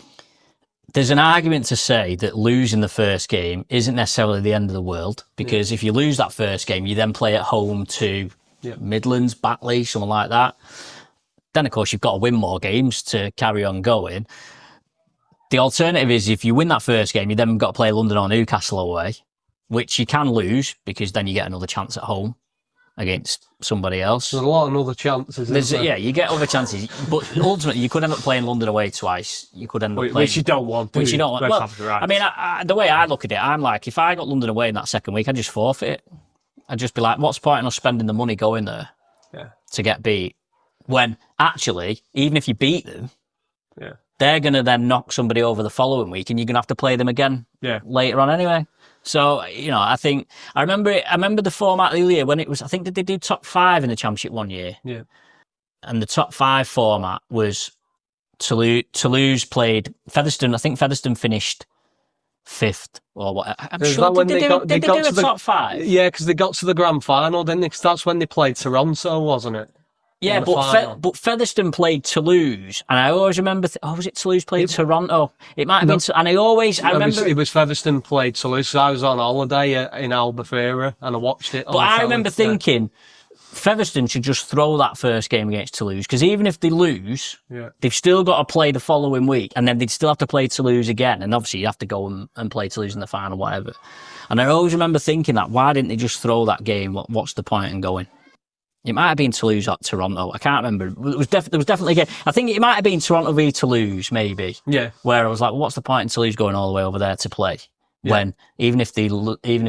There's an argument to say that losing the first game isn't necessarily the end of the world, because if you lose that first game, you then play at home to Midlands, Batley, something like that. Then, of course, you've got to win more games to carry on going. The alternative is if you win that first game, you then got to play London or Newcastle away, which you can lose because then you get another chance at home against somebody else. There's a lot of other chances. Yeah, you get other chances, but ultimately you could end up playing London away twice. You could end up playing, which you don't want. Which you don't want. Well, right. I mean, the way I look at it, I'm like, if I got London away in that second week, I'd just forfeit it. I'd just be like, what's the point in us spending the money going there to get beat? When actually, even if you beat them, they're going to then knock somebody over the following week, and you're going to have to play them again later on anyway. So, I think I remember the format of the year when it was, I think, did they do top 5 in the Championship one year? Yeah. And the top 5 format was Toulouse played Featherstone. I think Featherstone finished 5th or what. I'm sure did they do a top 5? Yeah, because they got to the grand final, didn't they? 'Cause that's when they played Toronto, wasn't it? Yeah, but Featherstone played Toulouse, and I always remember. Was it Toulouse played Toronto? It might have been. And I remember it was Featherstone played Toulouse. I was on holiday in Albufeira, and I watched it. But I remember thinking Featherstone should just throw that first game against Toulouse, because even if they lose, they've still got to play the following week, and then they'd still have to play Toulouse again, and obviously you have to go and play Toulouse in the final, whatever. And I always remember thinking that, why didn't they just throw that game? What's the point in going? It might have been Toulouse at Toronto. I can't remember. There was definitely a game. I think it might have been Toronto v Toulouse, maybe. Yeah. Where I was like, what's the point in Toulouse going all the way over there to play? Yeah. When even if they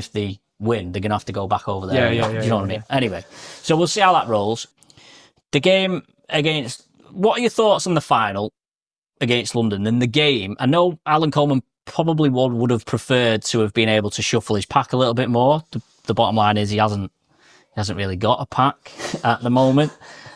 win, they're going to have to go back over there. Do you know what I mean? Anyway, so we'll see how that rolls. The game against... What are your thoughts on the final against London? And the game, I know Alan Coleman probably would have preferred to have been able to shuffle his pack a little bit more. The bottom line is he hasn't really got a pack at the moment.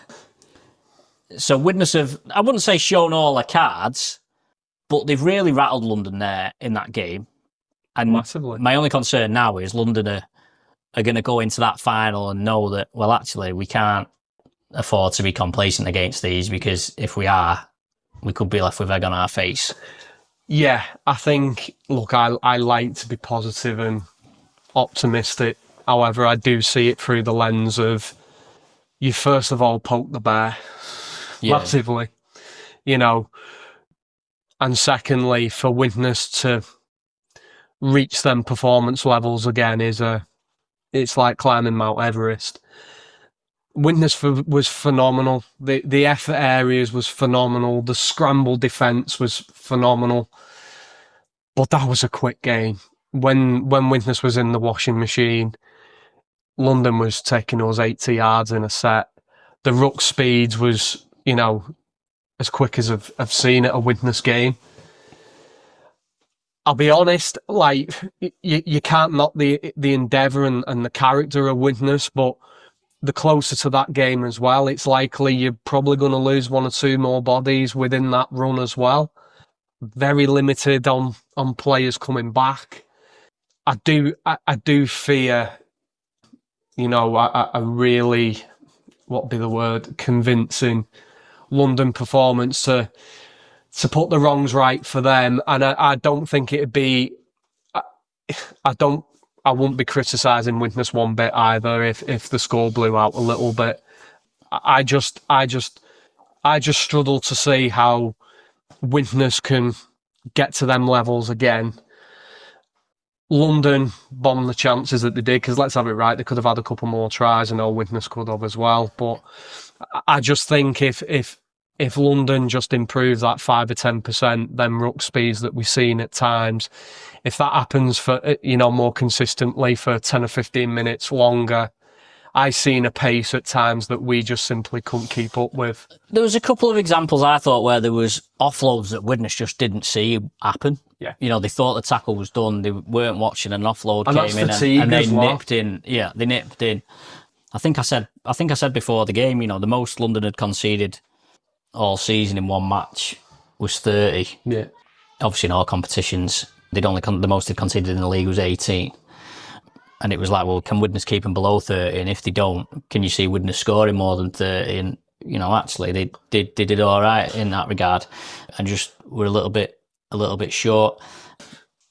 So Widnes have, I wouldn't say shown all their cards, but they've really rattled London there in that game. And massively. My only concern now is London are going to go into that final and know that, well, actually, we can't afford to be complacent against these, because if we are, we could be left with egg on our face. Yeah, I think, look, I like to be positive and optimistic. However, I do see it through the lens of, you first of all poke the bear massively, and secondly, for Widnes to reach them performance levels again it's like climbing Mount Everest. Widnes was phenomenal. The effort areas was phenomenal. The scramble defence was phenomenal. But that was a quick game. When Widnes was in the washing machine, London was taking us 80 yards in a set. The ruck speeds was, as quick as I've seen at a Widnes game. I'll be honest, like, you can't knock the endeavour and the character of Widnes, but the closer to that game as well, it's likely you're probably going to lose 1 or 2 more bodies within that run as well. Very limited on players coming back. I do fear, a really, what would be the word, convincing London performance to put the wrongs right for them. And I don't think it'd be, I wouldn't be criticising Widnes one bit either if the score blew out a little bit. I just struggle to see how Widnes can get to them levels again. London bombed the chances that they did, because let's have it right, they could have had a couple more tries, and Widnes could have as well. But I just think if London just improves that 5 or 10%, them ruck speeds that we've seen at times, if that happens for more consistently for 10 or 15 minutes longer, I've seen a pace at times that we just simply couldn't keep up with. There was a couple of examples I thought where there was offloads that Widnes just didn't see happen. Yeah. They thought the tackle was done, they weren't watching, an offload and came in and they nipped in. Yeah, they nipped in. I think I said before the game, the most London had conceded all season in one match was 30. Yeah. Obviously in all competitions, the most they'd conceded in the league was 18. And it was like, well, can Widnes keep them below 30? And if they don't, can you see Widnes scoring more than 30? And, actually they did all right in that regard, and just were a little bit short.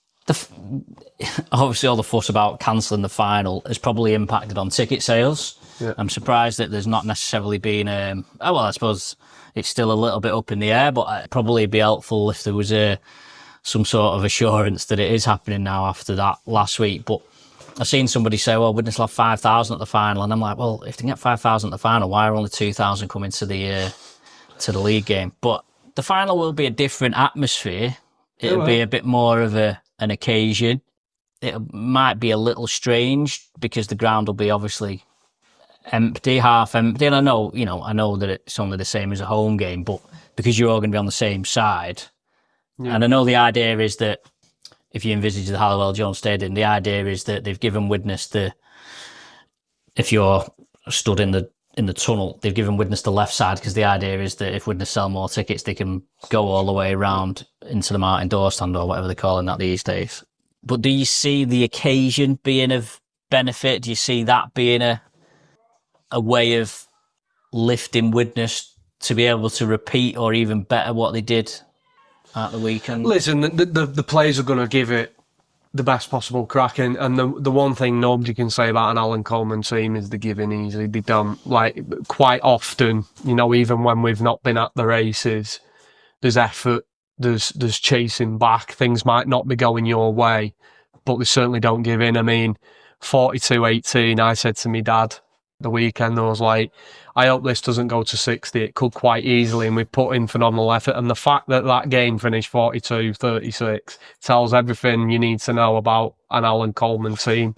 Obviously all the fuss about cancelling the final has probably impacted on ticket sales. Yeah. I'm surprised that there's not necessarily been. I suppose it's still a little bit up in the air, but it'd probably be helpful if there was some sort of assurance that it is happening now after that last week. But I've seen somebody say, well, Widnes will have 5,000 at the final. And I'm like, well, if they can get 5,000 at the final, why are only 2,000 coming to the league game? But the final will be a different atmosphere. It'll be a bit more of an occasion. It might be a little strange because the ground will be obviously empty, half empty. And I know that it's only the same as a home game, but because you're all going to be on the same side. Yeah. And I know the idea is that if you envisage the Halliwell Jones Stadium, the idea is that they've given Widnes if you're stood in the tunnel, they've given Widnes the left side because the idea is that if Widnes sell more tickets, they can go all the way around into the Martin Door stand or whatever they're calling that these days. But do you see the occasion being of benefit? Do you see that being a way of lifting Widnes to be able to repeat or even better what they did at the weekend? Listen, the players are going to give it the best possible crack, and the one thing nobody can say about an Alan Coleman team is they give in easy. They don't, like, quite often, even when we've not been at the races, there's effort, there's chasing back. Things might not be going your way, but they certainly don't give in. I mean, 42-18, I said to me dad the weekend, I was like, I hope this doesn't go to 60. It could quite easily, and we've put in phenomenal effort. And the fact that game finished 42-36 tells everything you need to know about an Alan Coleman team.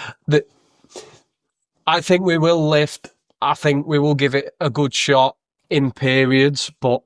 I think we will lift. I think we will give it a good shot in periods, but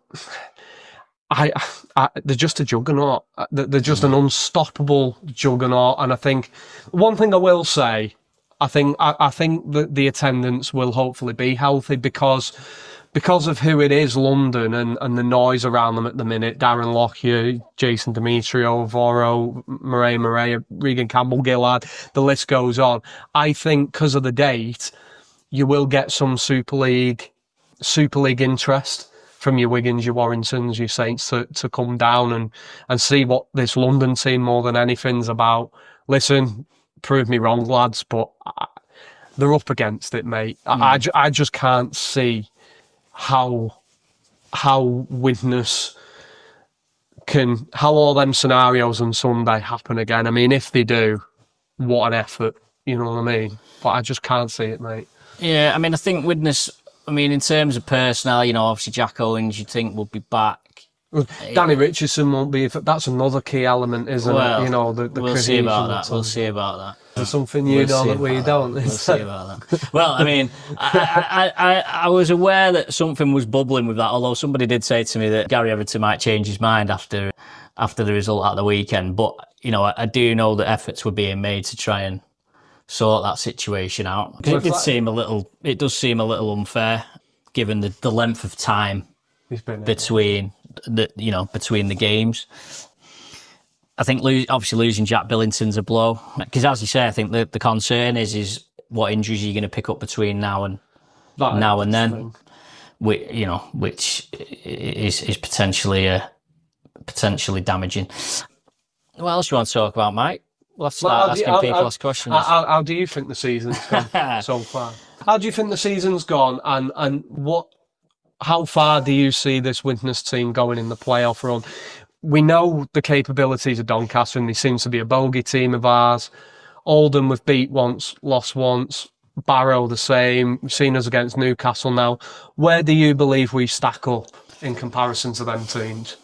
they're just a juggernaut. They're just an unstoppable juggernaut. And I think one thing I will say, I think that the attendance will hopefully be healthy because of who it is, London, and the noise around them at the minute. Darren Lockyer, Jason Demetrio, Voro, Murray, Regan Campbell, Gillard, the list goes on. I think because of the date, you will get some Super League interest from your Wigans, your Warringtons, your Saints to come down and see what this London team more than anything's about. Listen, prove me wrong, lads, but they're up against it, mate. I just can't see how Widnes how all them scenarios on Sunday happen again. I mean, if they do, what an effort, you know what I mean? But I just can't see it, mate. Yeah, I mean, I think Widnes, in terms of personnel, obviously Jack Owens, you'd think would be back. Danny Richardson won't be. That's another key element, isn't it? The we'll see about that. We'll see about that. There's something that we don't. We'll see about that. Well, I mean, I was aware that something was bubbling with that. Although somebody did say to me that Gary Everton might change his mind after the result at the weekend. But I do know that efforts were being made to try and sort that situation out. It does seem a little unfair, given the length of time between the games. I think obviously losing Jack Billington's a blow, because as you say, I think the concern is what injuries are you going to pick up between now and then, which is potentially damaging. What else do you want to talk about, Mike? We'll have to start asking people last questions. How do you think the season's gone so far? How do you think the season's gone, and how far do you see this Widnes team going in the playoff run? We know the capabilities of Doncaster, and they seem to be a bogey team of ours. Oldham we've beat once, lost once. Barrow the same. We've seen us against Newcastle now. Where do you believe we stack up in comparison to them teams?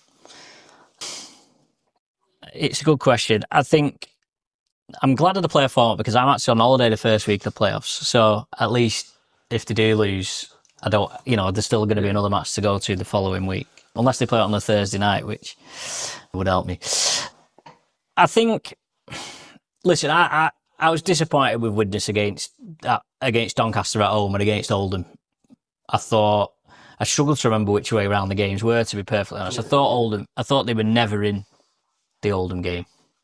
It's a good question. I think I'm glad of the playoff format because I'm actually on holiday the first week of the playoffs. So at least if they do lose, there's still going to be another match to go to the following week. Unless they play it on a Thursday night, which would help me. I think, listen, I was disappointed with Widnes against Doncaster at home and against Oldham. I struggled to remember which way around the games were, to be perfectly honest. I thought they were never in the Oldham game.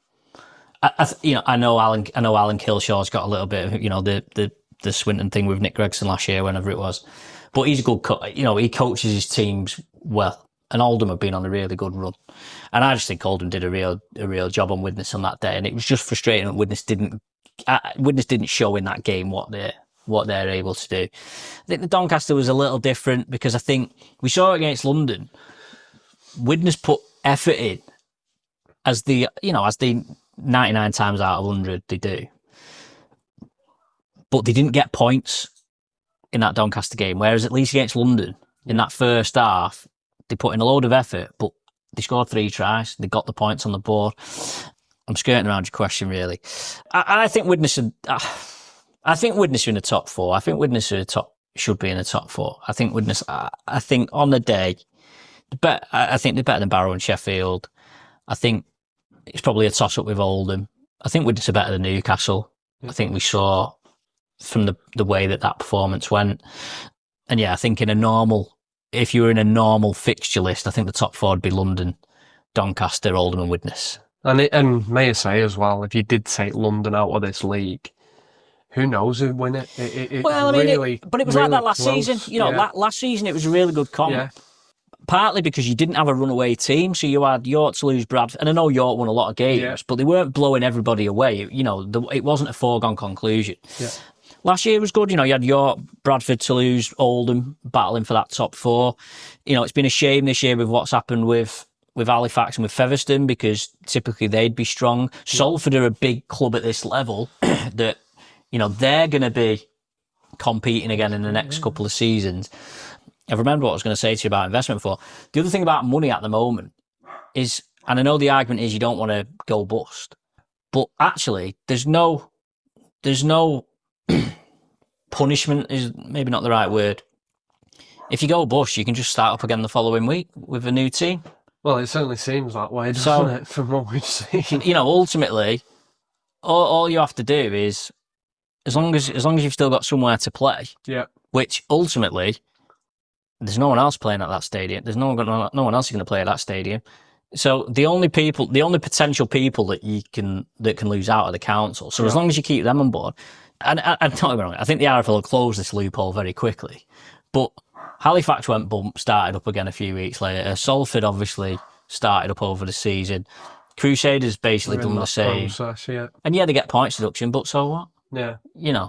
I know Alan Kilshaw's got a little bit of, the Swinton thing with Nick Gregson last year, whenever it was. But he's a good he coaches his teams well. And Oldham have been on a really good run. And I just think Oldham did a real job on Widnes on that day. And it was just frustrating that Widnes didn't show in that game what they what they're able to do. I think the Doncaster was a little different because I think we saw it against London. Widnes put effort in as the 99 times out of 100 they do. But they didn't get points in that Doncaster game, whereas at least against London, in that first half, they put in a load of effort, but they scored 3 tries. They got the points on the board. I'm skirting around your question, really. I think Widnes are in the top 4. I think Widnes should be in the top 4. I think Widnes, I think on the day, I think they're better than Barrow and Sheffield. I think it's probably a toss-up with Oldham. I think Widnes are better than Newcastle. I think we saw from the way that performance went. And yeah, I think if you were in a normal fixture list, I think the top 4 would be London, Doncaster, Oldham and Widnes. And may I say as well, if you did take London out of this league, who knows who'd win it? It was really like that last close. season. Last season it was a really good comp. Yeah. Partly because you didn't have a runaway team, so you had York to lose Bradford. And I know York won a lot of games, but they weren't blowing everybody away. It wasn't a foregone conclusion. Yeah. Last year was good. You had York, Bradford, Toulouse, Oldham battling for that top 4. It's been a shame this year with what's happened with Halifax and with Featherstone because typically they'd be strong. Yeah. Salford are a big club at this level that, they're going to be competing again in the next couple of seasons. I remember what I was going to say to you about investment before. The other thing about money at the moment is, and I know the argument is you don't want to go bust, but actually there's no punishment is maybe not the right word. If you go bust, you can just start up again the following week with a new team. Well, it certainly seems that way, doesn't it, from what we've seen? Ultimately, all you have to do is, as long as you've still got somewhere to play, which ultimately, there's no one else playing at that stadium. There's no one else going to play at that stadium. So the only potential people that can lose out are the council. So as long as you keep them on board, and don't get me wrong, I think the RFL will close this loophole very quickly. But Halifax went bump, started up again a few weeks later. Salford obviously started up over the season. Crusaders basically done the same. Process, yeah. And yeah, they get points deduction, but so what? Yeah.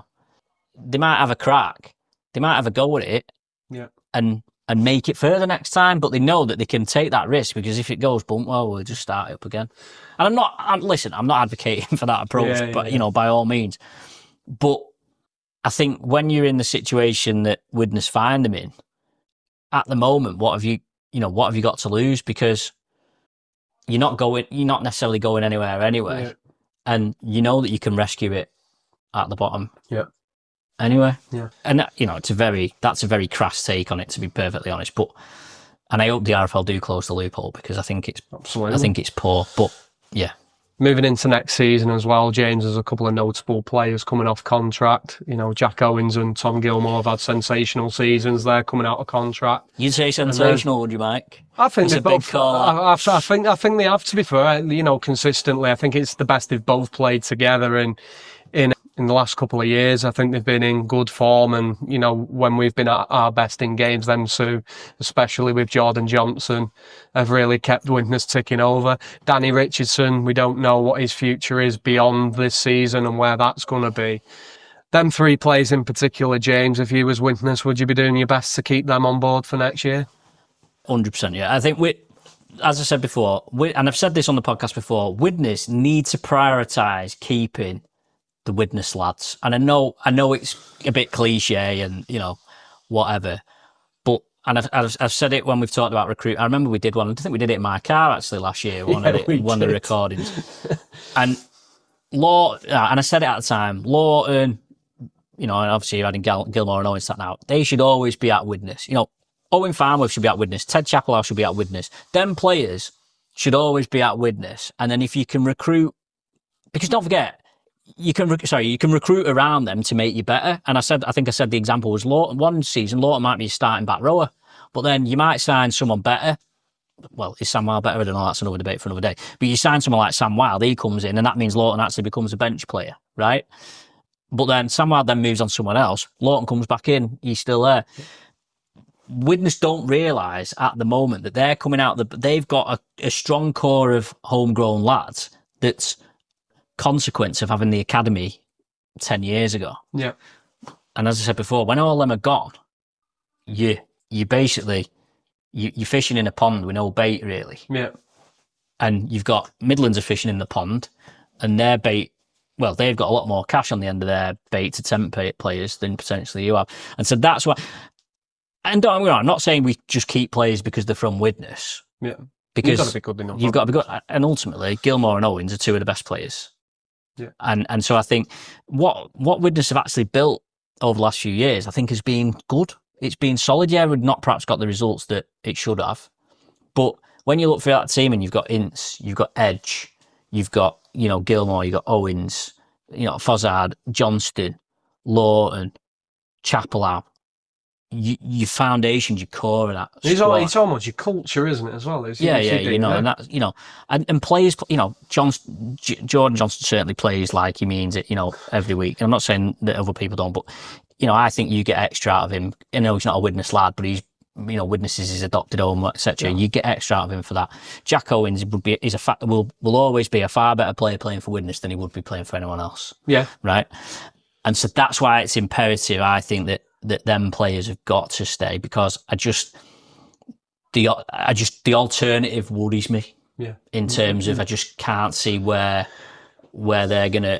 They might have a crack. They might have a go at it. Yeah. And make it further next time, but they know that they can take that risk because if it goes bump, well, we'll just start it up again. And I'm not advocating for that approach, but by all means. But I think when you're in the situation that Widnes find them in, at the moment, what have you got to lose? Because you're not necessarily going anywhere anyway, and you know that you can rescue it at the bottom. Yeah. Anyway, yeah, and that's a very crass take on it, to be perfectly honest. And I hope the RFL do close the loophole because I think it's poor. But yeah, moving into next season as well, James, there's a couple of notable players coming off contract. Jack Owens and Tom Gilmore have had sensational seasons. They're coming out of contract. You'd say sensational, would you, Mike? I think they both. I think they have, to be fair. Consistently, I think it's the best they've both played together in the last couple of years. I think they've been in good form, and when we've been at our best in games, them two, especially with Jordan Johnson, have really kept Widnes ticking over. Danny Richardson, we don't know what his future is beyond this season and where that's going to be. Them 3 players in particular, James, if you was Widnes, would you be doing your best to keep them on board for next year? 100%, yeah. I think as I said before, and I've said this on the podcast before, Widnes need to prioritise keeping the Widnes lads. And I know it's a bit cliche and, whatever. But, and I've said it when we've talked about recruit. I remember we did one, I think we did it in my car actually last year, one of the recordings. And I said it at the time, Lawton, and obviously you're adding Gilmore and Owen sat now, they should always be at Widnes. Owen Farnworth should be at Widnes, Ted Chapelhouse should be at Widnes. Them players should always be at Widnes. And then if you can recruit, because don't forget, you can recruit around them to make you better. And I think I said the example was Lawton. One season, Lawton might be a starting back rower, but then you might sign someone better. Well, is Sam Wilde better? I don't know. That's another debate for another day. But you sign someone like Sam Wilde, he comes in, and that means Lawton actually becomes a bench player, right? But then Sam Wilde then moves on to someone else. Lawton comes back in, he's still there. Widnes don't realise at the moment that they're coming out, they've got a strong core of homegrown lads that's consequence of having the academy 10 years ago. Yeah. And as I said before, when all them are gone, you basically you're fishing in a pond with no bait really. Yeah. And you've got Midlands are fishing in the pond, and their bait. Well, they've got a lot more cash on the end of their bait to tempt players than potentially you have. And so that's why. And don't get me wrong, I'm not saying we just keep players because they're from Widnes. Yeah. Because you've got to be good enough. You've got to be good. And ultimately, Gilmore and Owens are two of the best players. Yeah. And so I think what Widnes have actually built over the last few years, I think has been good. It's been solid. Yeah, we've not perhaps got the results that it should have. But when you look for that team and you've got Ince, you've got Edge, you've got, Gilmore, you've got Owens, Fozzard, Johnston, Lawton, Chapelhow, your foundations, your core of that. It's almost your culture, isn't it, as well? And that, and players, Jordan Johnson certainly plays like he means it, every week. I'm not saying that other people don't, but, I think you get extra out of him. He's not a Widnes lad, but he's, witnesses his adopted home, etc. You get extra out of him for that. Jack Owens will always be a far better player playing for Widnes than he would be playing for anyone else. Yeah. Right. And so that's why it's imperative, I think, that them players have got to stay, because the alternative worries me. Yeah. In terms of, I just can't see where they're gonna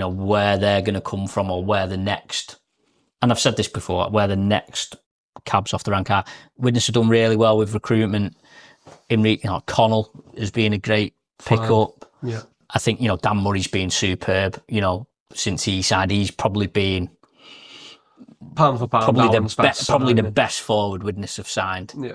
come from, or where the next. And I've said this before, where the next cabs off the rank are. Widnes have done really well with recruitment. Connell has been a great pickup. Yeah. I think, Dan Murray's been superb. Since he signed, he's probably been pound for pound, probably the best forward Widnes have signed. Yeah.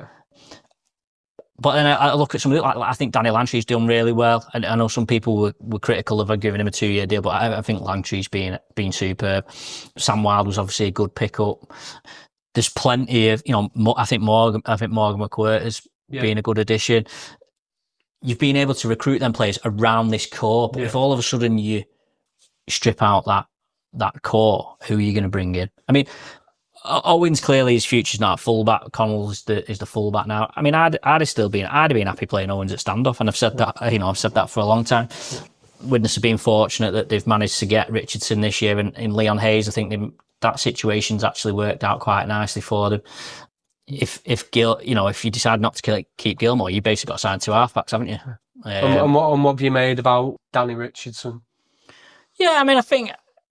But then I look at somebody like I think Danny Langtry's done really well, and I know some people were critical of giving him a 2-year deal, but I think Langtry's been superb. Sam Wilde was obviously a good pickup. There's plenty of I think Morgan McQuirter has been a good addition. You've been able to recruit them players around this core, but if all of a sudden you strip out that core, who are you going to bring in? I mean, Owens clearly his future's not at fullback. Connell is the fullback now. I mean, I'd have been happy playing Owens at standoff, and I've said that. I've said that for a long time. Widnes have been fortunate that they've managed to get Richardson this year, and in Leon Hayes, I think that situation's actually worked out quite nicely for them. If you decide not to keep Gilmore, you basically got to sign 2 halfbacks, haven't you? And what have you made about Danny Richardson? Yeah, I mean, I think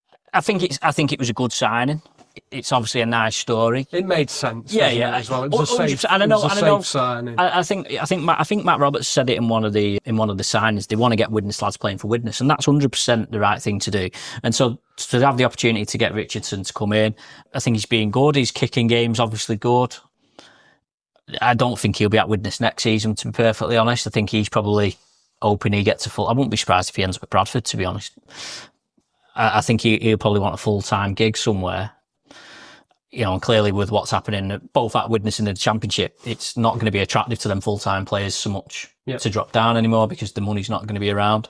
it was a good signing. It's obviously a nice story. It made sense. Yeah. As well. It was a safe signing. I think Matt Roberts said it in one of the signings. They want to get Widnes lads playing for Widnes, and that's 100% the right thing to do. And so to have the opportunity to get Richardson to come in, I think he's been good. His kicking game's obviously good. I don't think he'll be at Widnes next season, to be perfectly honest. I think he's probably hoping he gets a full. I wouldn't be surprised if he ends up at Bradford, to be honest. I think he'll probably want a full-time gig somewhere. And clearly with what's happening both at Widnes and the Championship, it's not going to be attractive to them full-time players so much to drop down anymore, because the money's not going to be around.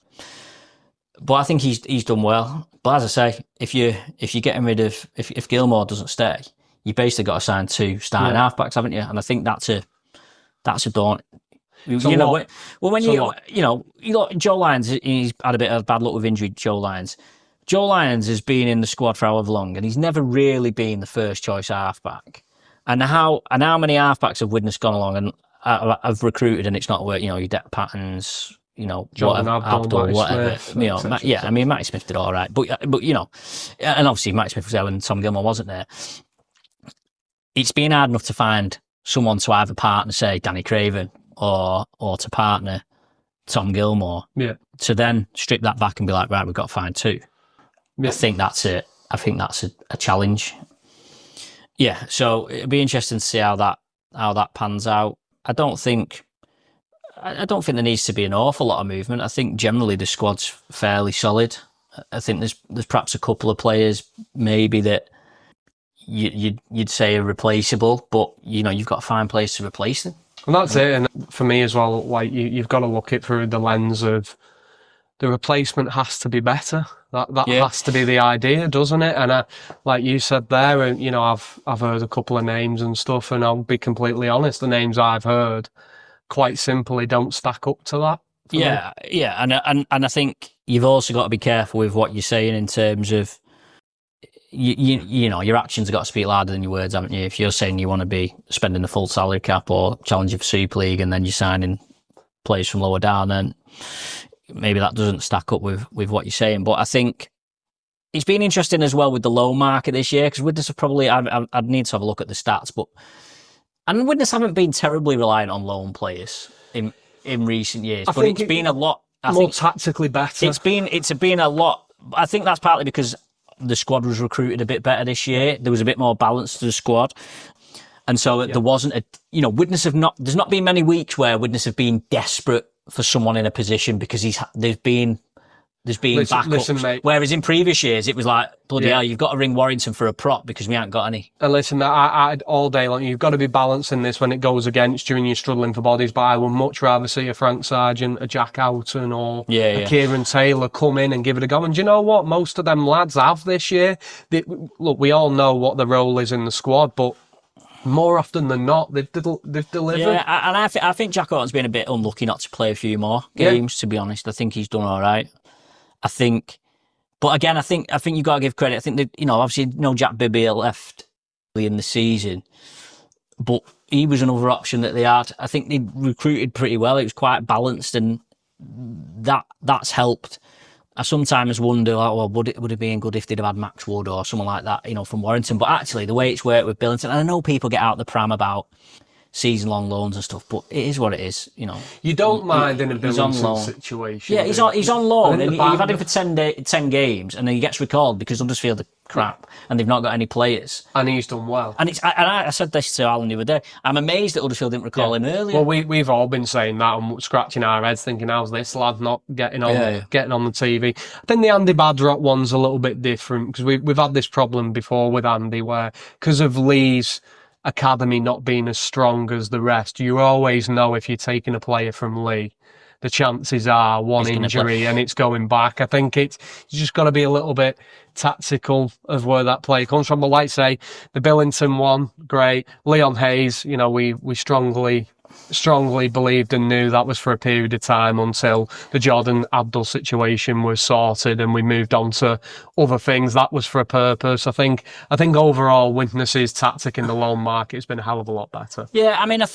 But I think he's done well. But as I say, if you're getting rid of, if Gilmore doesn't stay, you basically got to sign 2 starting halfbacks, haven't you? And I think that's a daunt. When Joe Lyons, he's had a bit of bad luck with injury. Joe Lyons has been in the squad for however long, and he's never really been the first choice halfback. And how many halfbacks have Widnes gone along and have recruited, and it's not worked? Your Deck Pattons, Jordan Abdul, whatever. Smith, Matty Smith did all right, but and obviously Matty Smith was there when Tom Gilmore wasn't there. It's been hard enough to find someone to either partner, say Danny Craven, or to partner Tom Gilmore. Yeah. To then strip that back and be like, right, we've got to find 2. Yeah. I think that's a challenge. Yeah, so it'll be interesting to see how that pans out. I don't think there needs to be an awful lot of movement. I think generally the squad's fairly solid. I think there's perhaps a couple of players maybe that you'd say are replaceable, but you've got to find players to replace them. And that's it. And for me as well, like you've got to look it through the lens of the replacement has to be better. That has to be the idea, doesn't it? And like you said there, and I've heard a couple of names and stuff, and I'll be completely honest, the names I've heard quite simply don't stack up to that. Yeah, and I think you've also got to be careful with what you're saying in terms of you know, your actions have got to speak louder than your words, haven't you? If you're saying you want to be spending the full salary cap or challenging for Super League, and then you're signing players from lower down, then maybe that doesn't stack up with what you're saying. But I think it's been interesting as well with the loan market this year, because Widnes have probably, I'd need to have a look at the stats, and Widnes haven't been terribly reliant on loan players in recent years, but it's been a lot more tactically better. It's been a lot. I think that's partly because the squad was recruited a bit better this year. There was a bit more balance to the squad. And so there wasn't Widnes there's not been many weeks where Widnes have been desperate for someone in a position because there's been backups. Listen, mate. Whereas in previous years, it was like, bloody hell, you've got to ring Warrington for a prop because we haven't got any. And listen, I all day long, you've got to be balancing this when it goes against you and you're struggling for bodies. But I would much rather see a Frank Sargent, a Jack Houghton, or a Kieran Taylor come in and give it a go. And do you know what? Most of them lads have this year. Look, we all know what the role is in the squad, but more often than not, they've delivered. Yeah, and I think Jack Houghton's been a bit unlucky not to play a few more games, to be honest. I think he's done all right. But again, I think you've got to give credit. I think that, obviously, Jack Bibby left early in the season, but he was another option that they had. I think they recruited pretty well. It was quite balanced, and that's helped. I sometimes wonder, would it have been good if they'd have had Max Wood or someone like that, from Warrington? But actually, the way it's worked with Billington, and I know people get out the pram about season-long loans and stuff, but it is what it is, You don't mind in a Billington situation. Yeah, he's on loan, and you've had him for 10 games, and then he gets recalled because Huddersfield are crap, and they've not got any players. And he's done well. And I said this to Alan the other day, I'm amazed that Huddersfield didn't recall him earlier. Well, we've all been saying that and scratching our heads thinking, how's this lad not getting on the TV? I think the Andy Badrock one's a little bit different, because we've had this problem before with Andy, where because of Lee's academy not being as strong as the rest, you always know if you're taking a player from Lee, the chances are one injury and it's going back. I think you just got to be a little bit tactical of where that player comes from. But like say, the Billington one, great. Leon Hayes, we strongly believed and knew that was for a period of time until the Jordan Abdul situation was sorted and we moved on to other things. That was for a purpose. I think overall Widnes's tactic in the loan market has been a hell of a lot better. Yeah, I mean, I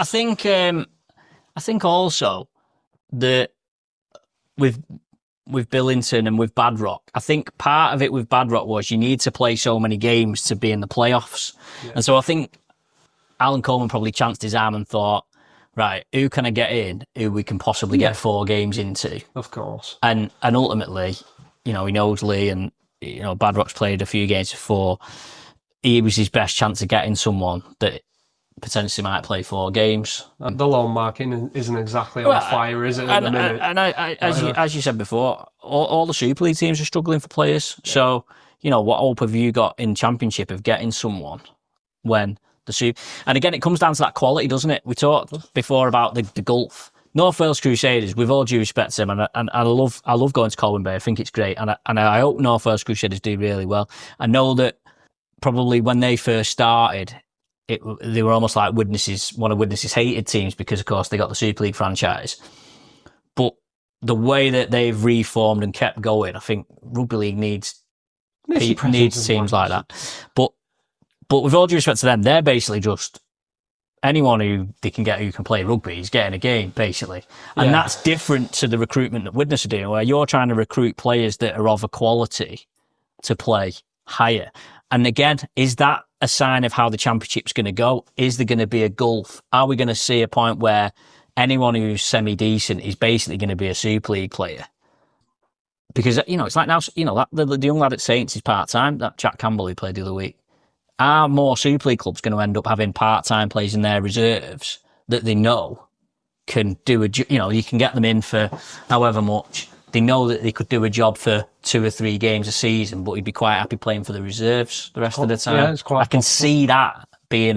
think also that with Billington and with Badrock, I think part of it with Badrock was you need to play so many games to be in the playoffs. Yeah. And so I think Alan Coleman probably chanced his arm and thought, right, who can I get in who we can possibly get 4 games into? Of course. And ultimately, he knows Lee, and Badrock's played a few games before. He was his best chance of getting someone that potentially might play 4 games. The loan market isn't exactly on fire, is it, at the minute? And as you said before, all the Super League teams are struggling for players. Yeah. So, what hope have you got in Championship of getting someone when and again, it comes down to that quality, doesn't it? We talked before about the gulf. North Wales Crusaders, with all due respect to them, and I love going to Colwyn Bay. I think it's great, and I hope North Wales Crusaders do really well. I know that probably when they first started, they were almost like one of Widnes's hated teams because, of course, they got the Super League franchise. But the way that they've reformed and kept going, I think Rugby League needs teams like that. But with all due respect to them, they're basically just anyone who they can get who can play rugby is getting a game, basically. And that's different to the recruitment that Widnes are doing, where you're trying to recruit players that are of a quality to play higher. And again, is that a sign of how the Championship's going to go? Is there going to be a gulf? Are we going to see a point where anyone who's semi-decent is basically going to be a Super League player? Because, it's like now, the young lad at Saints is part-time, that Jack Campbell who played the other week. Are more Super League clubs going to end up having part-time players in their reserves that they know can do you can get them in for however much. They know that they could do a job for 2 or 3 games a season, but he'd be quite happy playing for the reserves the rest of the time. Yeah, it's quite I can see that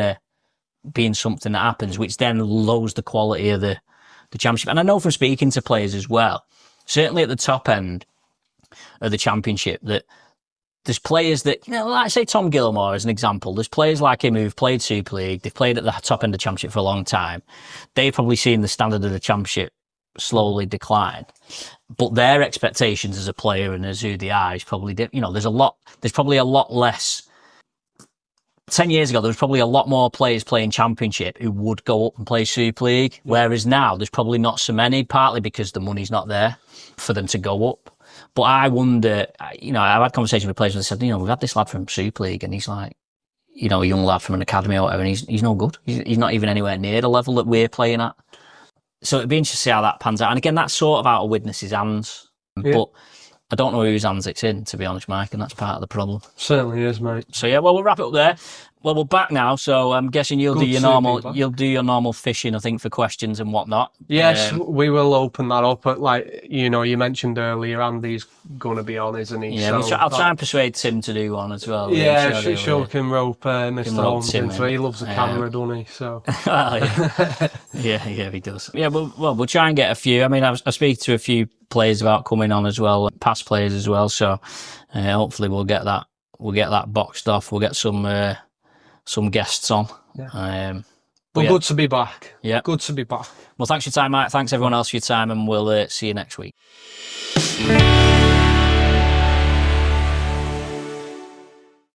being something that happens, which then lowers the quality of the Championship. And I know from speaking to players as well, certainly at the top end of the Championship, that there's players that, like say Tom Gilmore as an example, there's players like him who've played Super League, they've played at the top end of the Championship for a long time. They've probably seen the standard of the Championship slowly decline. But their expectations as a player and as who they are is probably, there's probably a lot less. 10 years ago, there was probably a lot more players playing Championship who would go up and play Super League. Whereas now, there's probably not so many, partly because the money's not there for them to go up. But I wonder, I've had conversations with players where they said, we've had this lad from Super League and he's like, a young lad from an academy or whatever, and he's no good. He's not even anywhere near the level that we're playing at. So it'd be interesting to see how that pans out. And again, that's sort of out of Widnes' hands. Yeah. But I don't know whose hands it's in, to be honest, Mike, and that's part of the problem. Certainly is, mate. So yeah, well, we'll wrap it up there. Well, we're back now, so I'm guessing you'll do your normal fishing, I think, for questions and whatnot. Yes, we will open that up. But you mentioned earlier, Andy's going to be on, isn't he? Yeah, so I'll try and persuade Tim to do one as well. Yeah, sure can rope Mr. Holmes in. So he loves the camera, doesn't he? So. yeah, he does. Yeah, we'll try and get a few. I mean, I speak to a few players about coming on as well, past players as well. So hopefully we'll get that boxed off. We'll get some guests on. Yeah. Good to be back. Yeah. Good to be back. Well, thanks for your time, Mike. Thanks everyone else for your time, and we'll see you next week.